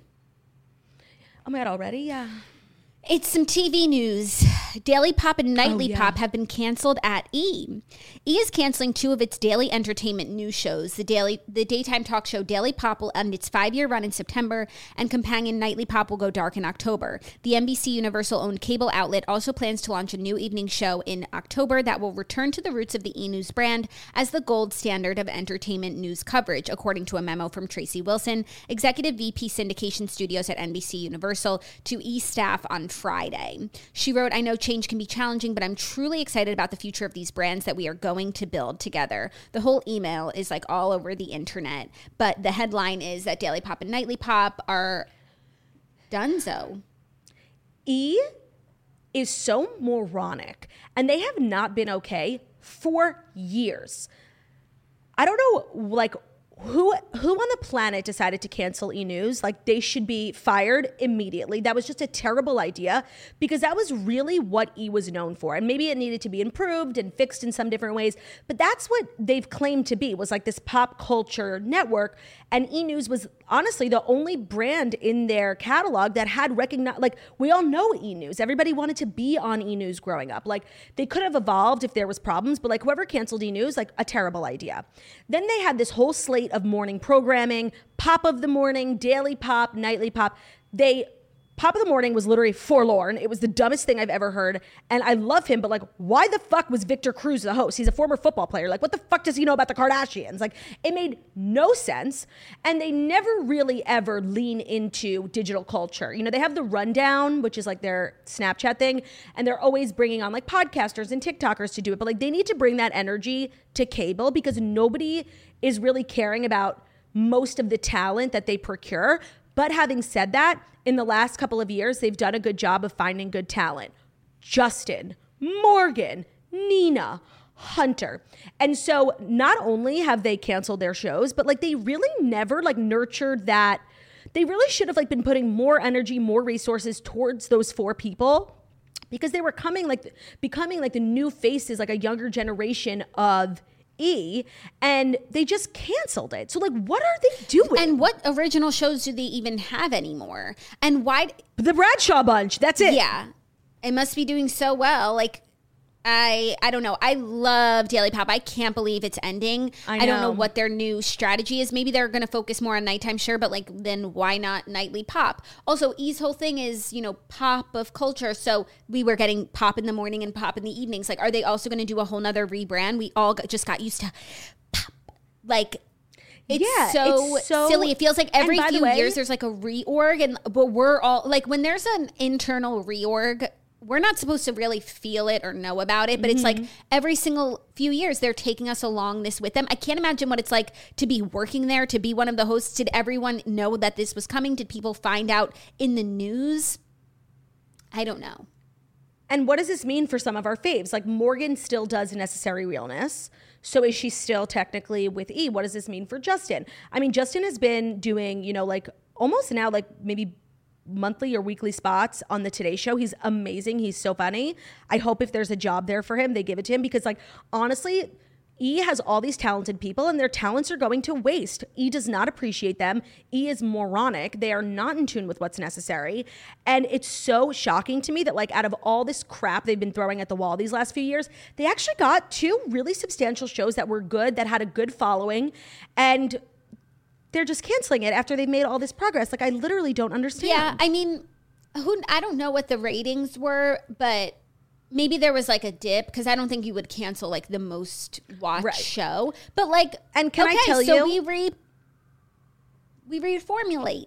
Oh my God, already? Yeah. It's some T V news. Daily Pop and Nightly Oh, yeah. Pop have been canceled at E! E! is canceling two of its daily entertainment news shows. The daily, the daytime talk show Daily Pop will end its five-year run in September, and companion Nightly Pop will go dark in October. The N B C Universal-owned cable outlet also plans to launch a new evening show in October that will return to the roots of the E! News brand as the gold standard of entertainment news coverage, according to a memo from Tracy Wilson, Executive V P Syndication Studios at N B C Universal, to E! staff on Friday. She wrote, "I know change can be challenging, but I'm truly excited about the future of these brands that we are going to build together." The whole email is like all over the internet, but the headline is that Daily Pop and Nightly Pop are donezo. E is so moronic, and they have not been okay for years. I don't know, like, Who who on the planet decided to cancel E! News? Like, they should be fired immediately. That was just a terrible idea, because that was really what E! was known for. And maybe it needed to be improved and fixed in some different ways, but that's what they've claimed to be, was like this pop culture network. And E! News was honestly the only brand in their catalog that had recognized, like, we all know E! News. Everybody wanted to be on E! News growing up. Like, they could have evolved if there was problems, but like, whoever canceled E! News, like, a terrible idea. Then they had this whole slate of morning programming, Pop of the Morning, Daily Pop, Nightly Pop. They Pop of the Morning was literally forlorn. It was the dumbest thing I've ever heard. And I love him, but like, why the fuck was Victor Cruz the host? He's a former football player. Like, what the fuck does he know about the Kardashians? Like, it made no sense. And they never really ever lean into digital culture. You know, they have the Rundown, which is like their Snapchat thing. And they're always bringing on like podcasters and TikTokers to do it. But like, they need to bring that energy to cable, because nobody is really caring about most of the talent that they procure. But having said that, in the last couple of years, they've done a good job of finding good talent. Justin, Morgan, Nina, Hunter. And so not only have they canceled their shows, but like, they really never like nurtured that. They really should have like been putting more energy, more resources towards those four people, because they were coming like becoming like the new faces, like a younger generation of E! And they just canceled it. So like, what are they doing? And what original shows do they even have anymore? And why? The Bradshaw Bunch. That's it. Yeah. It must be doing so well. Like, I I don't know. I love Daily Pop. I can't believe it's ending. I know. I don't know what their new strategy is. Maybe they're going to focus more on nighttime, sure, but like, then why not Nightly Pop? Also, E's whole thing is, you know, pop of culture. So we were getting pop in the morning and pop in the evenings. Like, are they also going to do a whole nother rebrand? We all got, just got used to pop. Like, it's, Yeah, so, it's so- silly. It feels like every and by the few way- years there's like a reorg, and but we're all like, when there's an internal reorg, we're not supposed to really feel it or know about it, but mm-hmm. it's like every single few years they're taking us along this with them. I can't imagine what it's like to be working there, to be one of the hosts. Did everyone know that this was coming? Did people find out in the news? I don't know. And what does this mean for some of our faves? Like, Morgan still does Necessary Realness. So is she still technically with E? What does this mean for Justin? I mean, Justin has been doing, you know, like almost now, like maybe monthly or weekly spots on the Today Show. He's amazing. He's so funny. I hope if there's a job there for him, they give it to him, because like, honestly, E has all these talented people and their talents are going to waste. E does not appreciate them. E is moronic. They are not in tune with what's necessary. And it's so shocking to me that like, out of all this crap they've been throwing at the wall these last few years, they actually got two really substantial shows that were good, that had a good following, and they're just canceling it after they've made all this progress. Like, I literally don't understand. Yeah, I mean, who I don't know what the ratings were, but maybe there was like a dip, because I don't think you would cancel like the most watched Right. show. But like, And can okay, I tell so you, we re we reformulate.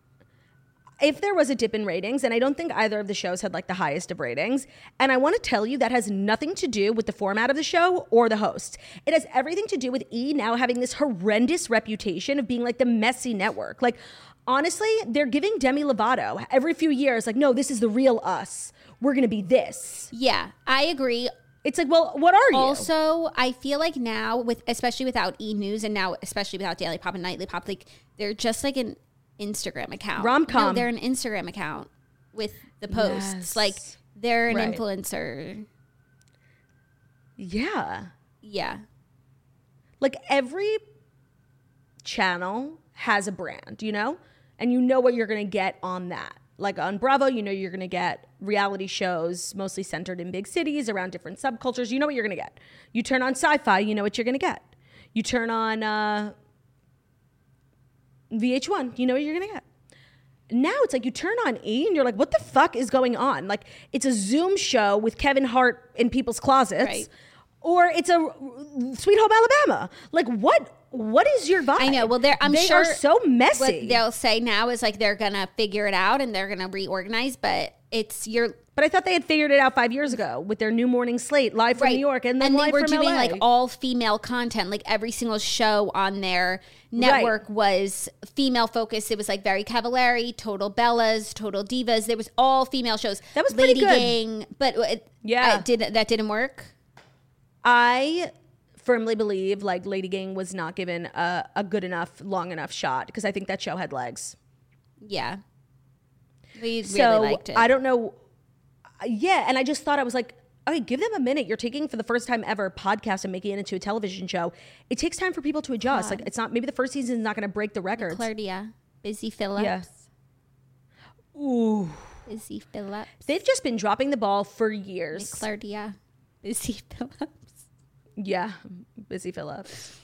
if there was a dip in ratings, and I don't think either of the shows had like the highest of ratings, and I want to tell you that has nothing to do with the format of the show or the hosts. It has everything to do with E now having this horrendous reputation of being like the messy network. Like, honestly, they're giving Demi Lovato every few years, like, no, this is the real us. We're going to be this. Yeah, I agree. It's like, well, what are you? Also, I feel like now, with especially without E! News, and now especially without Daily Pop and Nightly Pop, like, they're just like an Instagram account. Rom-com. No, they're an Instagram account with the posts. Yes. Like, they're an Right. influencer. Yeah. Yeah. Like, every channel has a brand, you know? And you know what you're going to get on that. Like, on Bravo, you know you're going to get reality shows mostly centered in big cities around different subcultures. You know what you're going to get. You turn on Sci-Fi, you know what you're going to get. You turn on uh, V H one, you know what you're going to get. Now it's like you turn on E and you're like, what the fuck is going on? Like, it's a Zoom show with Kevin Hart in people's closets. Right. Or it's a Sweet Home Alabama. Like, what? What is your vibe? I know. Well, they're, I'm they sure are so messy. What they'll say now is like they're gonna figure it out and they're gonna reorganize. But it's your But I thought they had figured it out five years ago with their new morning slate, live from right. New York, and then and live they were from doing L A. like all female content. Like every single show on their network Right. was female focused. It was like very Cavallari, Total Bellas, Total Divas. There was all female shows. That was pretty Lady good. Gang, but it, Yeah. uh, did that didn't work? I firmly believe like Lady Gang was not given a, a good enough, long enough shot because I think that show had legs. Yeah. We So really liked it. I don't know. Yeah. And I just thought, I was like, okay, give them a minute. You're taking for the first time ever a podcast and making it into a television show. It takes time for people to adjust. God. Like it's not, maybe the first season is not going to break the records. Claudia, Busy Phillips. Yeah. Ooh. Busy Phillips. They've just been dropping the ball for years. Claudia, Busy Phillips. Yeah. Busy Phillips.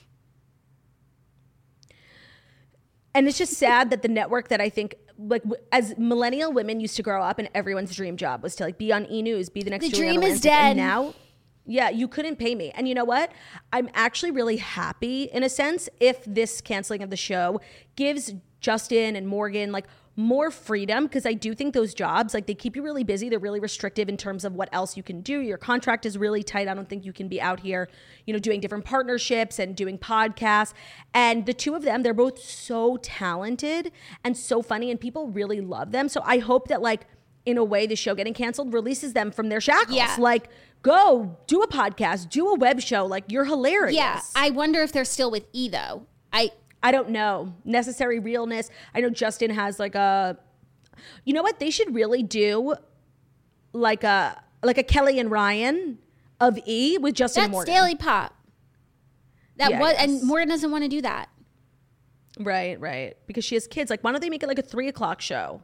And it's just sad that the network that I think, like, w- as millennial women used to grow up and everyone's dream job was to, like, be on E! News, be the next The Juliana dream is Rancic. dead. And now, yeah, you couldn't pay me. And you know what? I'm actually really happy, in a sense, if this canceling of the show gives Justin and Morgan, like, more freedom, because I do think those jobs, like, they keep you really busy. They're really restrictive in terms of what else you can do. Your contract is really tight. I don't think you can be out here, you know, doing different partnerships and doing podcasts. And the two of them, they're both so talented and so funny, and people really love them. So I hope that, like, in a way, the show getting canceled releases them from their shackles. Yeah. Like, go do a podcast, do a web show. Like, you're hilarious. Yeah. I wonder if they're still with E! though. I I don't know. Necessary Realness. I know Justin has like a, you know what? They should really do like a, like a Kelly and Ryan of E! With Justin and That's Morgan. Daily Pop. That Yeah, was, yes. and Morgan doesn't want to do that. Right, right. Because she has kids. Like, why don't they make it like a three o'clock show?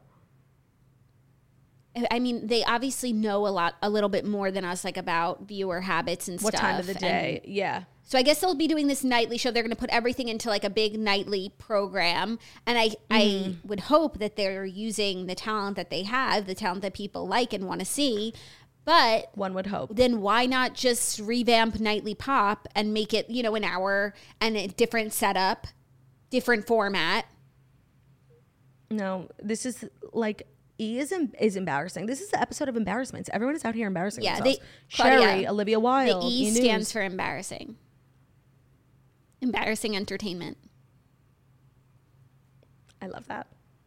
I mean, they obviously know a lot, a little bit more than us, like about viewer habits and What stuff. time of the day? And Yeah. so I guess they'll be doing this nightly show. They're going to put everything into like a big nightly program. And I, Mm-hmm. I would hope that they're using the talent that they have, the talent that people like and want to see. But One would hope. then why not just revamp Nightly Pop and make it, you know, an hour and a different setup, different format? No, this is like, E! is em- is embarrassing. This is the episode of embarrassments. Everyone is out here embarrassing Yeah, themselves. they- Sherry, Claudia, Olivia Wilde. The E, E! stands News. for embarrassing. Embarrassing entertainment. I love that.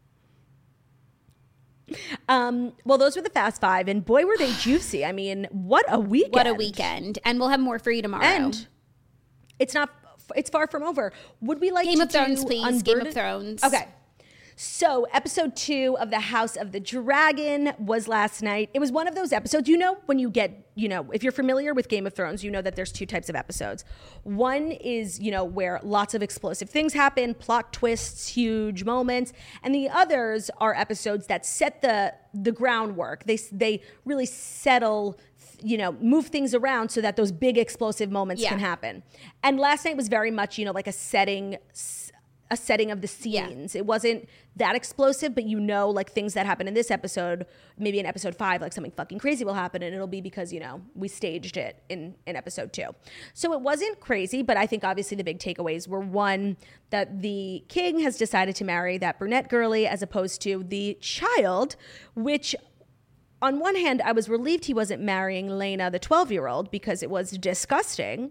Um, well, those were the Fast Five, and boy, were they juicy. I mean, what a weekend. What a weekend. And we'll have more for you tomorrow. And it's not, it's far from over. Would we like Game to of Thrones, do please. Game of Unburdened? Thrones. Okay. So episode two of the House of the Dragon was last night. It was one of those episodes, you know, when you get, you know, if you're familiar with Game of Thrones, you know that there's two types of episodes. One is, you know, where lots of explosive things happen, plot twists, huge moments. And the others are episodes that set the the groundwork. They, they really settle, you know, move things around so that those big explosive moments Yeah. can happen. And last night was very much, you know, like a setting a setting of the scenes. Yeah. It wasn't that explosive, but you know, like things that happen in this episode, maybe in episode five, like something fucking crazy will happen, and it'll be because, you know, we staged it in, in episode two. So it wasn't crazy, but I think obviously the big takeaways were, one, that the king has decided to marry that brunette girly as opposed to the child, which on one hand, I was relieved he wasn't marrying Lena, the twelve-year-old, because it was disgusting.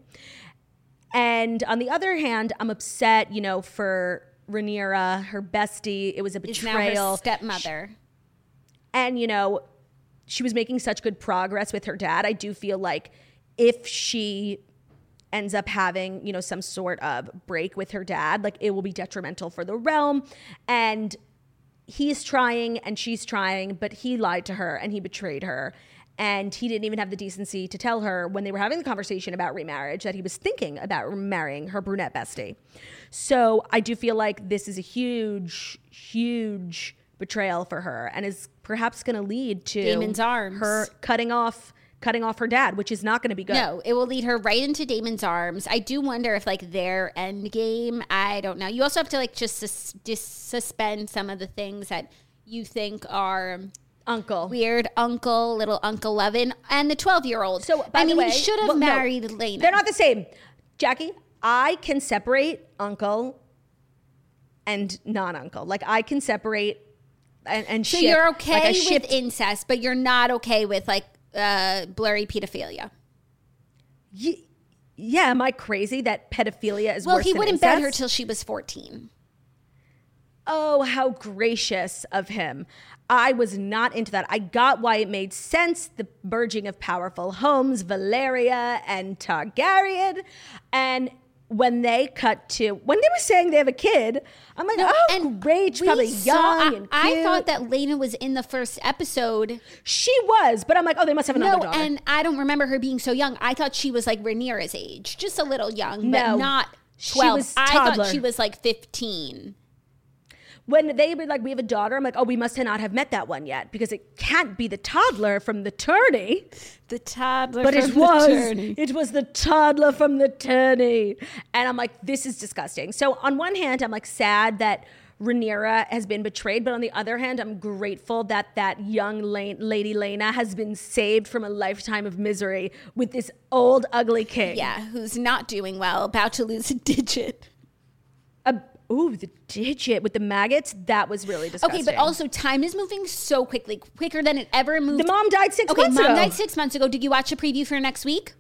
And on the other hand, I'm upset, you know, for Rhaenyra, her bestie. It was a Is now betrayal. her stepmother. And, you know, she was making such good progress with her dad. I do feel like if she ends up having, you know, some sort of break with her dad, like, it will be detrimental for the realm. And he's trying and she's trying, but he lied to her and he betrayed her. And he didn't even have the decency to tell her when they were having the conversation about remarriage that he was thinking about marrying her brunette bestie. So I do feel like this is a huge, huge betrayal for her, and is perhaps going to lead to Damon's arms. her cutting off, cutting off her dad, which is not going to be good. No, it will lead her right into Damon's arms. I do wonder if like their end game, I don't know. You also have to like just sus- dis- suspend some of the things that you think are Uncle. weird. Uncle, little Uncle Levin, and the twelve-year-old. So, by I the mean, way, he should have well, no, married Lena. They're not the same. Jackie, I can separate uncle and non-uncle. Like, I can separate and, and so ship. you're Like, okay I with shipped- incest, but you're not okay with like uh, blurry pedophilia. Ye- yeah, am I crazy that pedophilia is Well, worse he than wouldn't incest? bet her till she was fourteen. oh, how gracious of him. I was not into that. I got why it made sense, the merging of powerful homes, Valeria and Targaryen. And when they cut to, when they were saying they have a kid, I'm like, No, oh, and great, we probably saw- young I, and cute. I thought that Lena was in the first episode. She was, but I'm like, oh, they must have another No, daughter. and I don't remember her being so young. I thought she was like Rhaenyra's age, just a little young, No, but not she twelve. was I toddler. thought she was like fifteen. When they were like, we have a daughter, I'm like, oh, we must not have met that one yet because it can't be the toddler from the tourney. The toddler, But from it the was, tourney. it was the toddler from the tourney. And I'm like, this is disgusting. So on one hand, I'm like sad that Rhaenyra has been betrayed. But on the other hand, I'm grateful that that young la- Lady Lena has been saved from a lifetime of misery with this old, ugly king. Yeah, who's not doing well, about to lose a digit. A, ooh, the digit with the maggots. That was really disgusting. Okay, but also time is moving so quickly, quicker than it ever moved. the mom died six okay, months mom ago. died six months ago. Did you watch a preview for next week?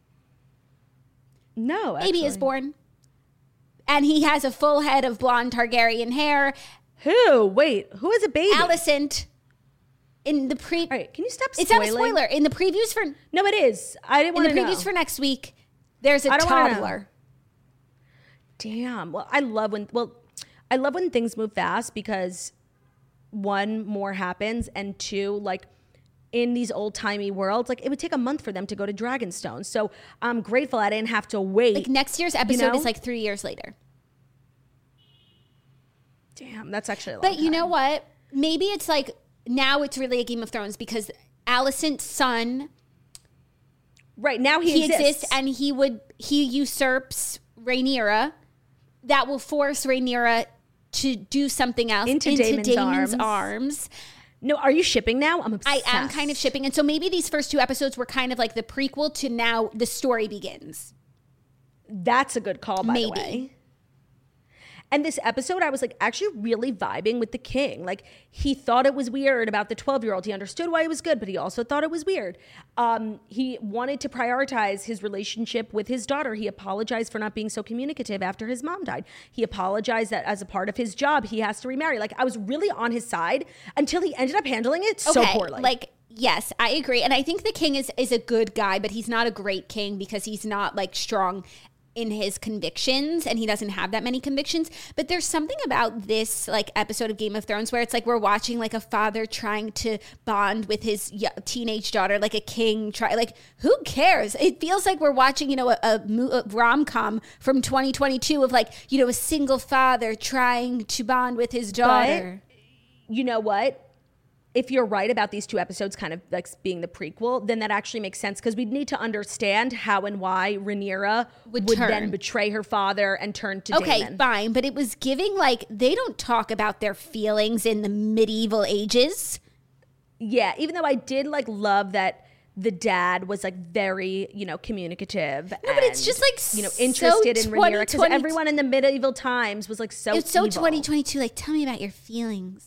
No, actually. Baby is born. And he has a full head of blonde Targaryen hair. Who? Wait, who is a baby? Alicent in the pre All right, can you stop It's spoiling? not a spoiler. In the previews for in No, it is. I didn't the want to know. previews for next week, there's a I don't wanna know. toddler. Damn. Well, I love when well, I love when things move fast because one, more happens, and two, like in these old timey worlds, like it would take a month for them to go to Dragonstone. So I'm grateful I didn't have to wait. Like next year's episode know? is like three years later. Damn, that's actually a long But you time. know what? Maybe it's like now it's really a Game of Thrones because Alicent's son, Right now he, he exists. exists and he would he usurps Rhaenyra. That will force Rhaenyra to do something else Into into Daemon's Daemon's, arms. arms. No, are you shipping now? I'm I obsessed. am kind of shipping. And so maybe these first two episodes were kind of like the prequel to now the story begins. That's a good call, by Maybe. the way. And this episode, I was like actually really vibing with the king. Like he thought it was weird about the twelve-year-old. He understood why it was good, but he also thought it was weird. Um, he wanted to prioritize his relationship with his daughter. He apologized for not being so communicative after his mom died. He apologized that as a part of his job, he has to remarry. Like I was really on his side until he ended up handling it so Okay, poorly. like yes, I agree. And I think the king is is a good guy, but he's not a great king because he's not like strong in his convictions and he doesn't have that many convictions. But there's something about this like episode of Game of Thrones where it's like we're watching like a father trying to bond with his y- teenage daughter, like a king try like who cares? It feels like we're watching, you know, a, a, mo- a rom-com from twenty twenty-two of like, you know, a single father trying to bond with his daughter. you know what? If you're right about these two episodes kind of like being the prequel, then that actually makes sense because we'd need to understand how and why Rhaenyra Would would, turn. then betray her father and turn to Okay, Daemon. fine, but it was giving like they don't talk about their feelings in the medieval ages. Yeah, even though I did like love that the dad was like very, you know, communicative. No, but it's just, like, you know, so interested in Rhaenyra because twenty twenty everyone in the medieval times was like so It's so evil. twenty twenty-two. Like, tell me about your feelings.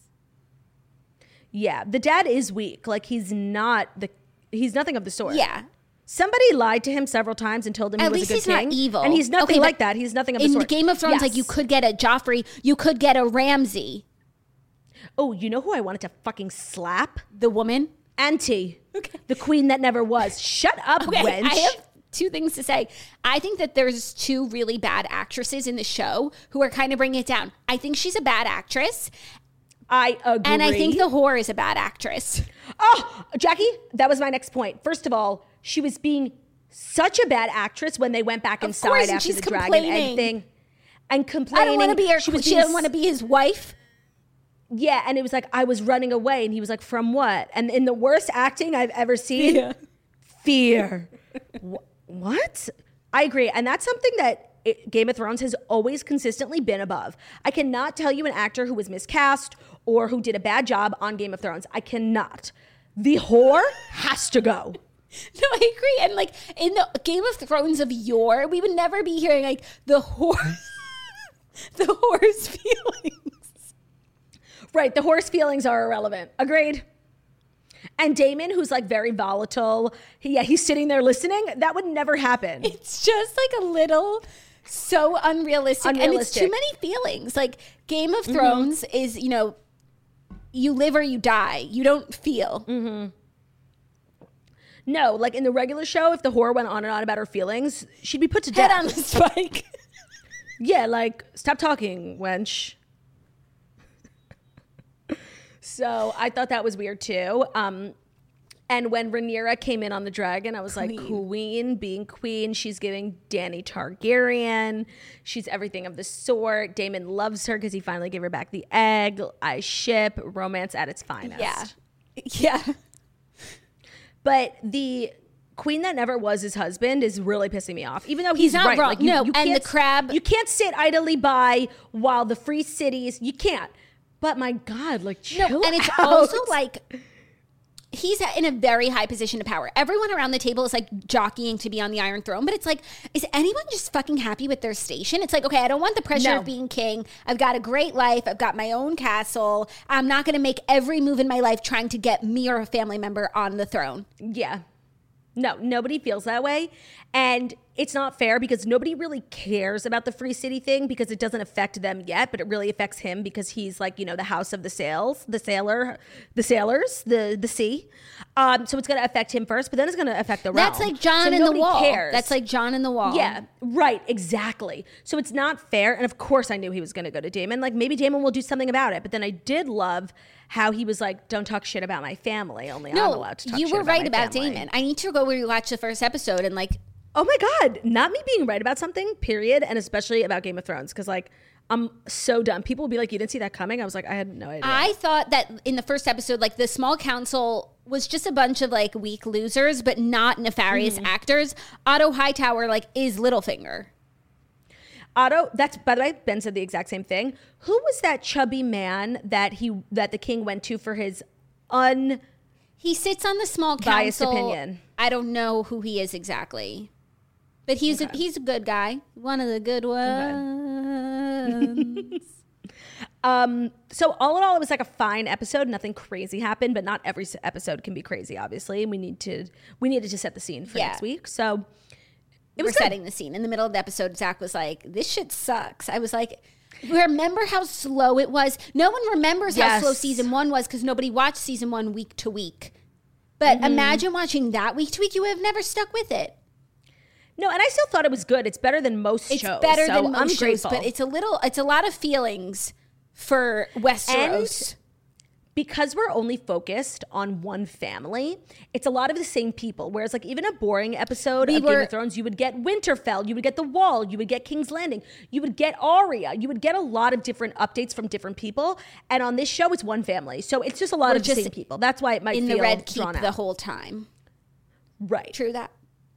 Yeah, the dad is weak. Like he's not the he's nothing of the sort. Yeah. Somebody lied to him several times and told him At he was least a good he's not king. evil. And he's nothing Okay, like but that. He's nothing of the In sort. Game of Thrones, like Yes. you could get a Joffrey, you could get a Ramsay, Oh, you know who I wanted to fucking slap? the woman. Auntie. Okay. The queen that never was. Shut up, Okay, wench. I have two things to say. I think that there's two really bad actresses in the show who are kind of bringing it down. I think she's a bad actress, I agree. and I think the whore is a bad actress. Oh, Jackie, that was my next point. First of all, she was being such a bad actress when they went back Of inside course, and after she's the dragon egg complaining. thing. And complaining. I don't want to be her. She, She, was being doesn't want to be his wife. Yeah, and it was like, I was running away. And he was like, from what? And in the worst acting I've ever seen, Yeah. fear. Wh- what? I agree. And that's something that it, Game of Thrones has always consistently been above. I cannot tell you an actor who was miscast or who did a bad job on Game of Thrones. I cannot. The whore has to go. No, I agree. And like in the Game of Thrones of yore, we would never be hearing like the whore, the whore's feelings. Right, the horse feelings are irrelevant. Agreed. And Daemon, who's like very volatile, he, yeah, he's sitting there listening. That would never happen. It's just like a little so unrealistic. Unrealistic. And it's too many feelings. Like Game of Thrones mm-hmm. is, you know, you live or you die. You don't feel. Mm-hmm. No, like in the regular show, if the whore went on and on about her feelings, she'd be put to Head death. on the spike. Yeah, like, stop talking, wench. So I thought that was weird too. Um, and when Rhaenyra came in on the dragon, I was queen. like, queen, being queen. She's giving Dany Targaryen. She's everything of the sort. Daemon loves her because he finally gave her back the egg. I ship romance at its finest. Yeah. Yeah. But the queen that never was his husband is really pissing me off. Even though he's, he's not right. wrong. Like, you, no, you and the crab. You can't sit idly by while the free cities. You can't. But my God, like, chill No, and it's out. also like he's in a very high position of power. Everyone around the table is like jockeying to be on the Iron Throne, but it's like, is anyone just fucking happy with their station? It's like, okay, I don't want the pressure No. of being king. I've got a great life. I've got my own castle. I'm not going to make every move in my life trying to get me or a family member on the throne. Yeah. No, nobody feels that way. And it's not fair because nobody really cares about the free city thing because it doesn't affect them yet, but it really affects him because he's like, you know, the house of the sails, the sailor, the sailors, the the sea. Um, so it's going to affect him first, but then it's going to affect the realm. That's like John so in the nobody Wall. Cares. That's like John in the Wall. Yeah, right, exactly. So it's not fair. And of course I knew he was going to go to Daemon. Like maybe Daemon will do something about it. But then I did love how he was like, don't talk shit about my family. Only no, I'm allowed to talk you shit were about right my about family. Daemon. I need to go rewatch the first episode and like, oh my God, not me being right about something, period. And especially about Game of Thrones. Because like, I'm so dumb. People will be like, you didn't see that coming? I was like, I had no idea. I thought that in the first episode, like the small council was just a bunch of like weak losers, but not nefarious Mm-hmm. actors. Otto Hightower like is Littlefinger. Otto, that's, by the way, Ben said the exact same thing. Who was that chubby man that he that the king went to for his un... He sits on the small Biased council. opinion. I don't know who he is exactly. But he's Okay. a, he's a good guy. One of the good ones. Um, so all in all, it was like a fine episode. Nothing crazy happened, but not every s- episode can be crazy, obviously. And we need to we needed to set the scene for Yeah. next week. So it We're was good. setting the scene. In the middle of the episode, Zach was like, this shit sucks. I was like, remember how slow it was? No one remembers how Yes. slow season one was because nobody watched season one week to week. But Mm-hmm. imagine watching that week to week. You would have never stuck with it. No, and I still thought it was good. It's better than most It's shows. better so than most I'm shows, grateful. but it's a little, it's a lot of feelings for Westeros. Because we're only focused on one family, it's a lot of the same people. Whereas like even a boring episode We of Game were- of Thrones, you would get Winterfell, you would get The Wall, you would get King's Landing, you would get Arya, you would get a lot of different updates from different people. And on this show, it's one family. So it's just a lot We're of the just same people. That's why it might in feel the Red Keep drawn out. the whole time. Right. True that.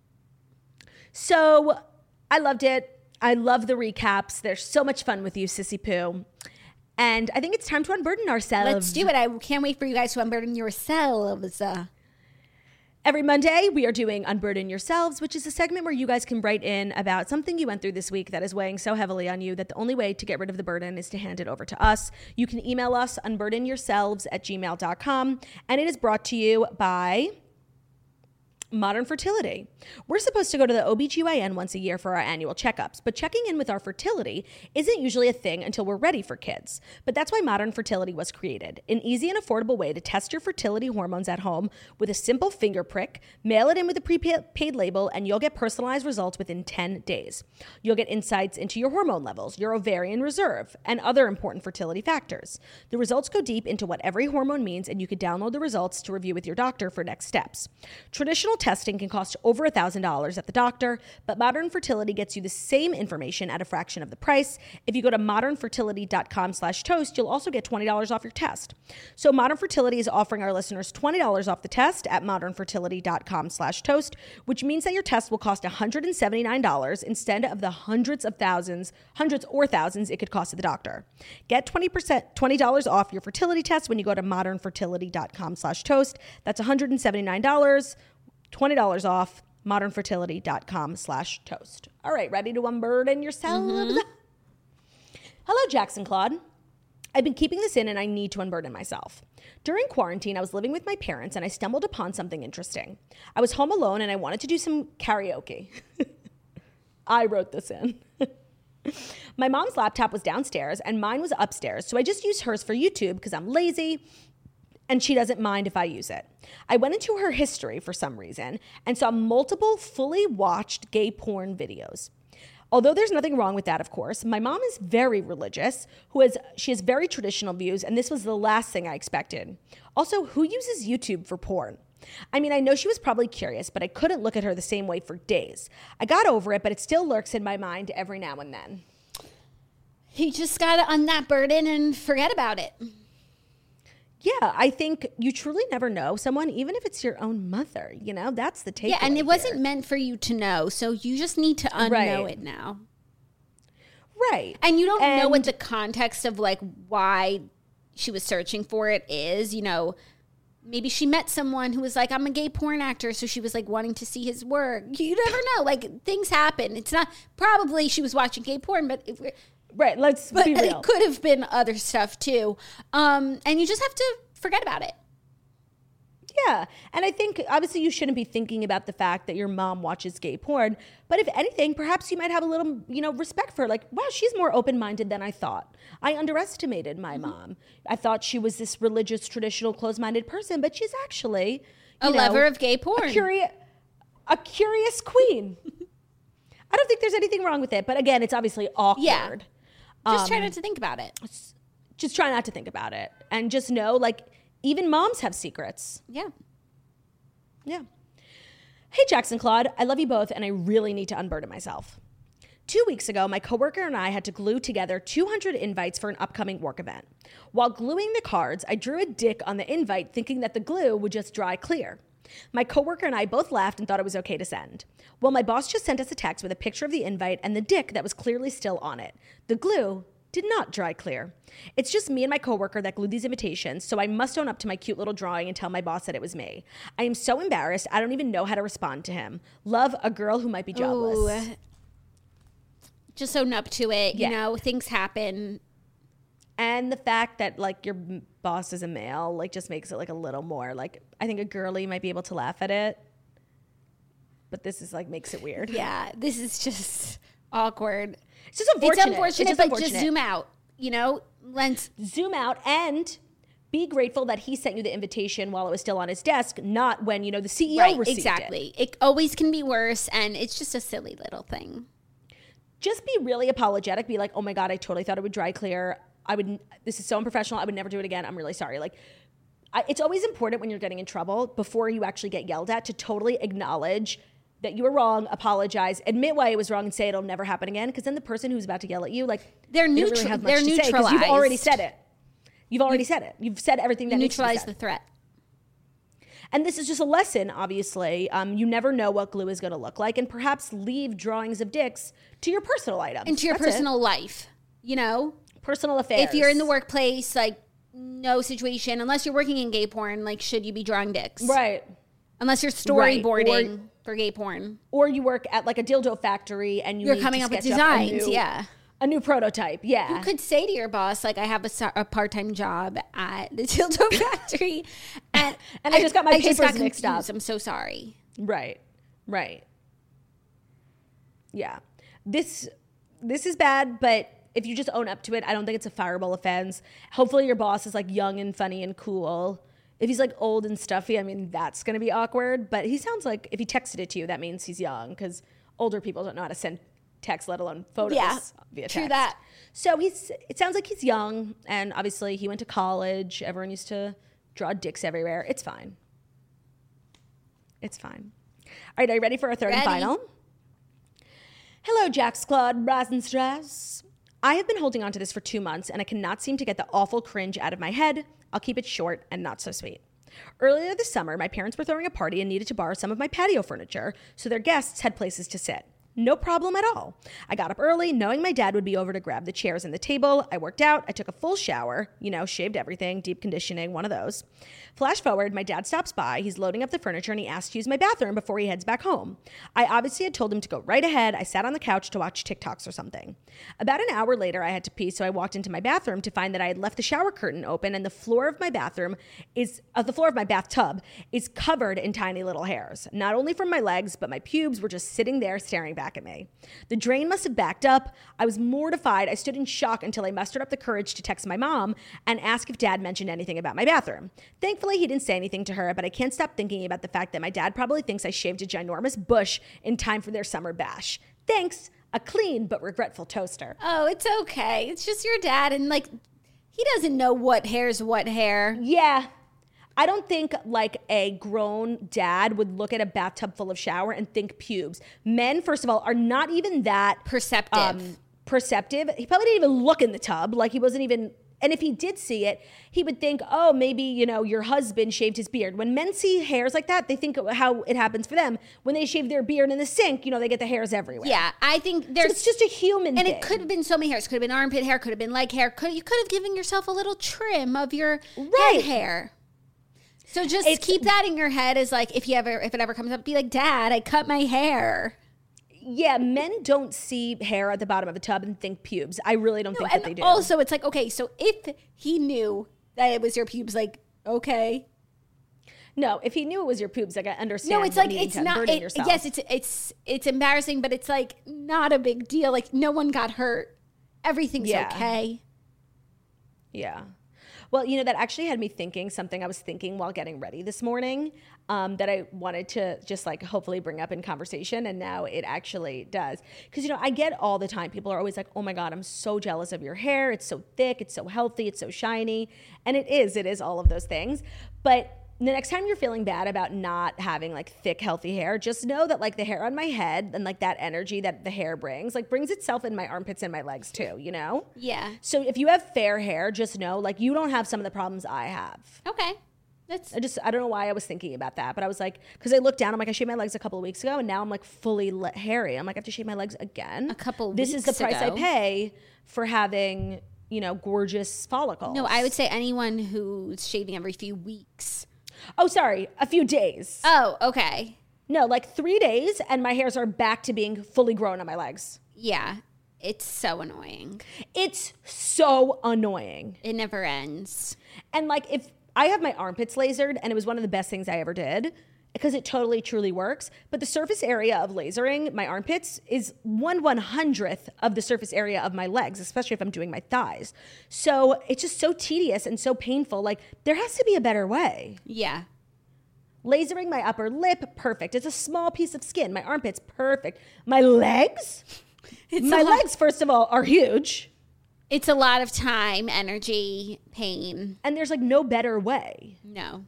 So I loved it. I love the recaps. They're so much fun with you, Sissy Pooh. And I think it's time to unburden ourselves. Let's do it. I can't wait for you guys to unburden yourselves. Uh, Every Monday, we are doing Unburden Yourselves, which is a segment where you guys can write in about something you went through this week that is weighing so heavily on you that the only way to get rid of the burden is to hand it over to us. You can email us unburdenyourselves at gmail dot com, and it is brought to you by Modern Fertility. We're supposed to go to the O B G Y N once a year for our annual checkups, but checking in with our fertility isn't usually a thing until we're ready for kids. But that's why Modern Fertility was created, an easy and affordable way to test your fertility hormones at home with a simple finger prick, mail it in with a prepaid label, and you'll get personalized results within ten days. You'll get insights into your hormone levels, your ovarian reserve, and other important fertility factors. The results go deep into what every hormone means, and you can download the results to review with your doctor for next steps. Traditional testing can cost over one thousand dollars at the doctor, but Modern Fertility gets you the same information at a fraction of the price. If you go to modern fertility dot com slash toast, you'll also get twenty dollars off your test. So Modern Fertility is offering our listeners twenty dollars off the test at modern fertility dot com slash toast, which means that your test will cost one hundred seventy-nine dollars instead of the hundreds of thousands, hundreds or thousands it could cost at the doctor. Get twenty percent, twenty dollars off your fertility test when you go to modern fertility dot com slash toast. That's one hundred seventy-nine dollars. twenty dollars off, modern fertility dot com slash toast. All right, ready to unburden yourselves? Mm-hmm. Hello, Jackson Claude. I've been keeping this in and I need to unburden myself. During quarantine, I was living with my parents and I stumbled upon something interesting. I was home alone and I wanted to do some karaoke. I wrote this in. My mom's laptop was downstairs and mine was upstairs, so I just used hers for YouTube because I'm lazy and she doesn't mind if I use it. I went into her history for some reason and saw multiple fully watched gay porn videos. Although there's nothing wrong with that, of course, my mom is very religious, who has she has very traditional views, and this was the last thing I expected. Also, who uses YouTube for porn? I mean, I know she was probably curious, but I couldn't look at her the same way for days. I got over it, but it still lurks in my mind every now and then. You just got to un that burden and forget about it. Yeah, I think you truly never know someone, even if it's your own mother, you know? That's the takeaway. Yeah, and it here. wasn't meant for you to know, so you just need to unknow Right. it now. Right. And you don't And- know what the context of, like, why she was searching for it is, you know. Maybe she met someone who was like, I'm a gay porn actor, so she was like wanting to see his work. You never know. Like, things happen. It's not, probably she was watching gay porn, but if we're, Right, let's but be real. it could have been other stuff too. Um, and you just have to forget about it. Yeah, and I think obviously you shouldn't be thinking about the fact that your mom watches gay porn, but if anything, perhaps you might have a little, you know, respect for her. Like, wow, she's more open-minded than I thought. I underestimated my Mm-hmm. mom. I thought she was this religious, traditional, closed-minded person, but she's actually A you know, lover of gay porn. a curious, a curious queen. I don't think there's anything wrong with it, but again, it's obviously awkward. Yeah. Just try Um, not to think about it. Just try not to think about it, and just know, like, even moms have secrets. Yeah. Yeah. Hey, Jackson Claude, I love you both, and I really need to unburden myself. Two weeks ago, my coworker and I had to glue together two hundred invites for an upcoming work event. While gluing the cards, I drew a dick on the invite thinking that the glue would just dry clear. My coworker and I both laughed and thought it was okay to send. Well, my boss just sent us a text with a picture of the invite and the dick that was clearly still on it. The glue did not dry clear. It's just me and my coworker that glued these invitations, so I must own up to my cute little drawing and tell my boss that it was me. I am so embarrassed, I don't even know how to respond to him. Love, a girl who might be jobless. Ooh. Just own up to it. Yeah. You know, things happen. And the fact that, like, your m- boss is a male, like, just makes it, like, a little more, like, I think a girly might be able to laugh at it. But this is, like, makes it weird. Yeah. This is just awkward. It's just unfortunate. It's unfortunate, just but unfortunate. just zoom out. You know, let's Zoom out and be grateful that he sent you the invitation while it was still on his desk, not when, you know, the C E O right. received Exactly. it. It always can be worse, and it's just a silly little thing. Just be really apologetic. Be like, oh my God, I totally thought it would dry clear. I would, this is so unprofessional. I would never do it again. I'm really sorry. Like, I, it's always important when you're getting in trouble before you actually get yelled at to totally acknowledge that you were wrong, apologize, admit why it was wrong, and say it'll never happen again. Because then the person who's about to yell at you, like, They're they don't neutral- really have much they're to say 'cause neutralized. you've already said it. You've already said it. You've said everything that You needs to be neutralize said. the threat. And this is just a lesson, obviously. Um, you never know what glue is going to look like, and perhaps leave drawings of dicks to your personal items. Into your That's it. personal life. You know? personal affairs. If you're in the workplace, like, no situation, unless you're working in gay porn, like, should you be drawing dicks? right, Unless you're Right. storyboarding Or- for gay porn. or you work at like a dildo factory and you You're need coming to up with sketch a designs, new- yeah. a new prototype. Yeah, You could say to your boss, like, I have a, so- a part-time job at the dildo factory, and, And I just got my I just papers got mixed up. confused. I'm so sorry. Right. Right. Yeah. This this is bad, but if you just own up to it, I don't think it's a fireable offense. Hopefully your boss is like young and funny and cool. If he's like old and stuffy, I mean, that's going to be awkward, but he sounds like if he texted it to you, that means he's young cuz older people don't know how to send text, let alone photos Yeah, via true text. that. So he's it sounds like he's young, and obviously he went to college. Everyone used to draw dicks everywhere. It's fine. It's fine. All right, are you ready for our third and Ready. final? Hello, Jax Claude Rasenstress. I have been holding on to this for two months, and I cannot seem to get the awful cringe out of my head. I'll keep it short and not so sweet. Earlier this summer, my parents were throwing a party and needed to borrow some of my patio furniture, so their guests had places to sit. No problem at all. I got up early, knowing my dad would be over to grab the chairs and the table. I worked out. I took a full shower, you know, shaved everything, deep conditioning, one of those. Flash forward, my dad stops by. He's loading up the furniture and he asks to use my bathroom before he heads back home. I obviously had told him to go right ahead. I sat on the couch to watch TikToks or something. About an hour later, I had to pee, so I walked into my bathroom to find that I had left the shower curtain open and the floor of my bathroom is, uh, the floor of my bathtub is covered in tiny little hairs. Not only from my legs, but my pubes were just sitting there staring back back at me. The drain must have backed up. I was mortified. I stood in shock until I mustered up the courage to text my mom and ask if dad mentioned anything about my bathroom. Thankfully, he didn't say anything to her, but I can't stop thinking about the fact that my dad probably thinks I shaved a ginormous bush in time for their summer bash. Thanks, a clean but regretful toaster. Oh, it's okay. It's just your dad, and like, he doesn't know what hair's what hair. Yeah. I don't think like a grown dad would look at a bathtub full of shower and think pubes. Men, first of all, are not even that Perceptive. Um, perceptive. He probably didn't even look in the tub. Like he wasn't even, and if he did see it, he would think, oh, maybe, you know, your husband shaved his beard. When men see hairs like that, they think how it happens for them. When they shave their beard in the sink, you know, they get the hairs everywhere. Yeah, I think there's... So it's just a human and thing. it could have been so many hairs. Could have been armpit hair, could have been leg hair. Could You could have given yourself a little trim of your Right. head hair. So just It's- keep that in your head as like, if you ever, if it ever comes up, be like, Dad, I cut my hair. Yeah, men don't see hair at the bottom of a tub and think pubes. I really don't think And that they do. also, it's like, okay, so if he knew that it was your pubes, like, okay. No, if he knew it was your pubes, like I understand. No, it's the like, needing it's to not, burden it, yourself. yes, it's, it's, it's embarrassing, but it's like not a big deal. Like no one got hurt. Everything's Yeah. okay. Yeah. Well, you know, that actually had me thinking something I was thinking while getting ready this morning um, that I wanted to just like hopefully bring up in conversation. And now it actually does. Because, you know, I get all the time, people are always like, oh my God, I'm so jealous of your hair. It's so thick. It's so healthy. It's so shiny. And it is. It is all of those things. But the next time you're feeling bad about not having like thick, healthy hair, just know that like the hair on my head and like that energy that the hair brings, like brings itself in my armpits and my legs too, you know? Yeah. So if you have fair hair, just know like you don't have some of the problems I have. Okay. That's I just, I don't know why I was thinking about that, but I was like, because I looked down, I'm like, I shaved my legs a couple of weeks ago and now I'm like fully le- hairy. I'm like, I have to shave my legs again. A couple This is the weeks price ago. I pay for having, you know, gorgeous follicles. no, I would say anyone who's shaving every few weeks. Oh, sorry, a few days. Oh, okay. No, like three days and my hairs are back to being fully grown on my legs. Yeah. It's so annoying. It's so annoying. It never ends. And like if I have my armpits lasered and it was one of the best things I ever did because it totally truly works. But the surface area of lasering my armpits is one one hundredth of the surface area of my legs, especially if I'm doing my thighs. So it's just so tedious and so painful. Like there has to be a better way. Yeah. Lasering my upper lip, perfect. It's a small piece of skin. My armpits, perfect. My legs, It's my a lot, legs, first of all, are huge. It's a lot of time, energy, pain. And there's like no better way. No.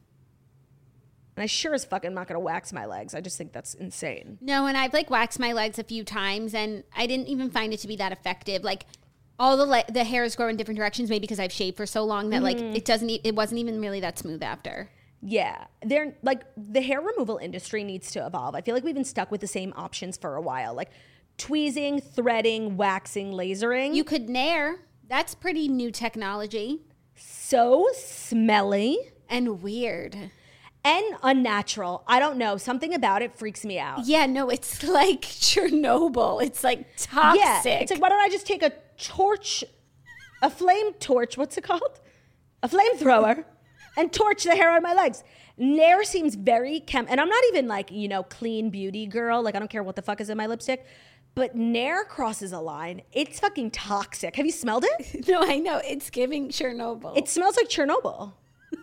And I sure as fuck am not gonna wax my legs. I just think that's insane. No, and I've like waxed my legs a few times and I didn't even find it to be that effective. Like all the le- the hairs grow in different directions, maybe because I've shaved for so long that like it doesn't e- it wasn't even really that smooth after. Yeah, they're like the hair removal industry needs to evolve. I feel like we've been stuck with the same options for a while, like tweezing, threading, waxing, lasering. You could nair. That's pretty new technology So smelly and weird. and unnatural. I don't know. Something about it freaks me out. Yeah, no, it's like Chernobyl. It's like toxic. Yeah, it's like why don't I just take a torch, a flame torch? What's it called? A flamethrower, and torch the hair on my legs. Nair seems very chem, and I'm not even like you know clean beauty girl. Like I don't care what the fuck is in my lipstick. But Nair crosses a line. It's fucking toxic. Have you smelled it? No, I know. It's giving Chernobyl. It smells like Chernobyl.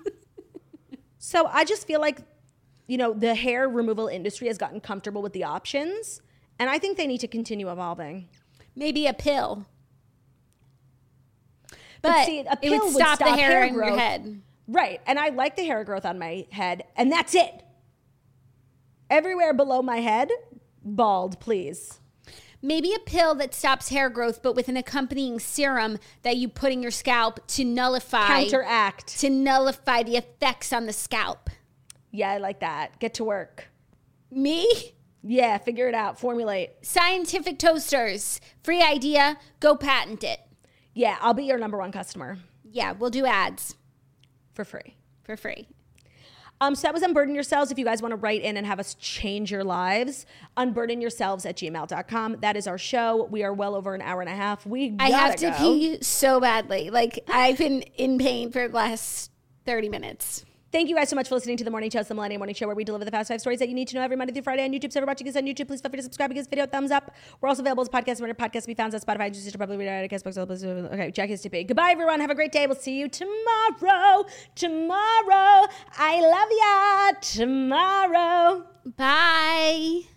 So I just feel like, you know, the hair removal industry has gotten comfortable with the options. And I think they need to continue evolving. Maybe a pill. But, But see, a it pill would stop, the hair, hair in your growth. head. Right. And I like the hair growth on my head. And that's it. Everywhere below my head, bald, please. Maybe a pill that stops hair growth, but with an accompanying serum that you put in your scalp to nullify Counteract. to nullify the effects on the scalp. Yeah, I like that. Get to work. Me? Yeah, figure it out. Formulate. Scientific toasters. Free idea. Go patent it. Yeah, I'll be your number one customer Yeah, we'll do ads for free. for free. Um, so that was Unburden Yourselves. If you guys want to write in and have us change your lives, unburden yourselves at gmail dot com. That is our show. We are well over an hour and a half. We gotta I have to go. pee so badly. Like, I've been in pain for the last thirty minutes. Thank you guys so much for listening to The Morning Show. It's the Millennium Morning Show, where we deliver the fast five stories that you need to know every Monday through Friday on YouTube. So if you're watching this on YouTube, please feel free to subscribe, give this video a thumbs up. We're also available as podcasts. Where podcasts can be found on Spotify, Stitcher, Public Radio, Castbox. Okay, Jackie is T P. Goodbye, everyone. Have a great day. We'll see you tomorrow. Tomorrow. I love ya. Tomorrow. Bye.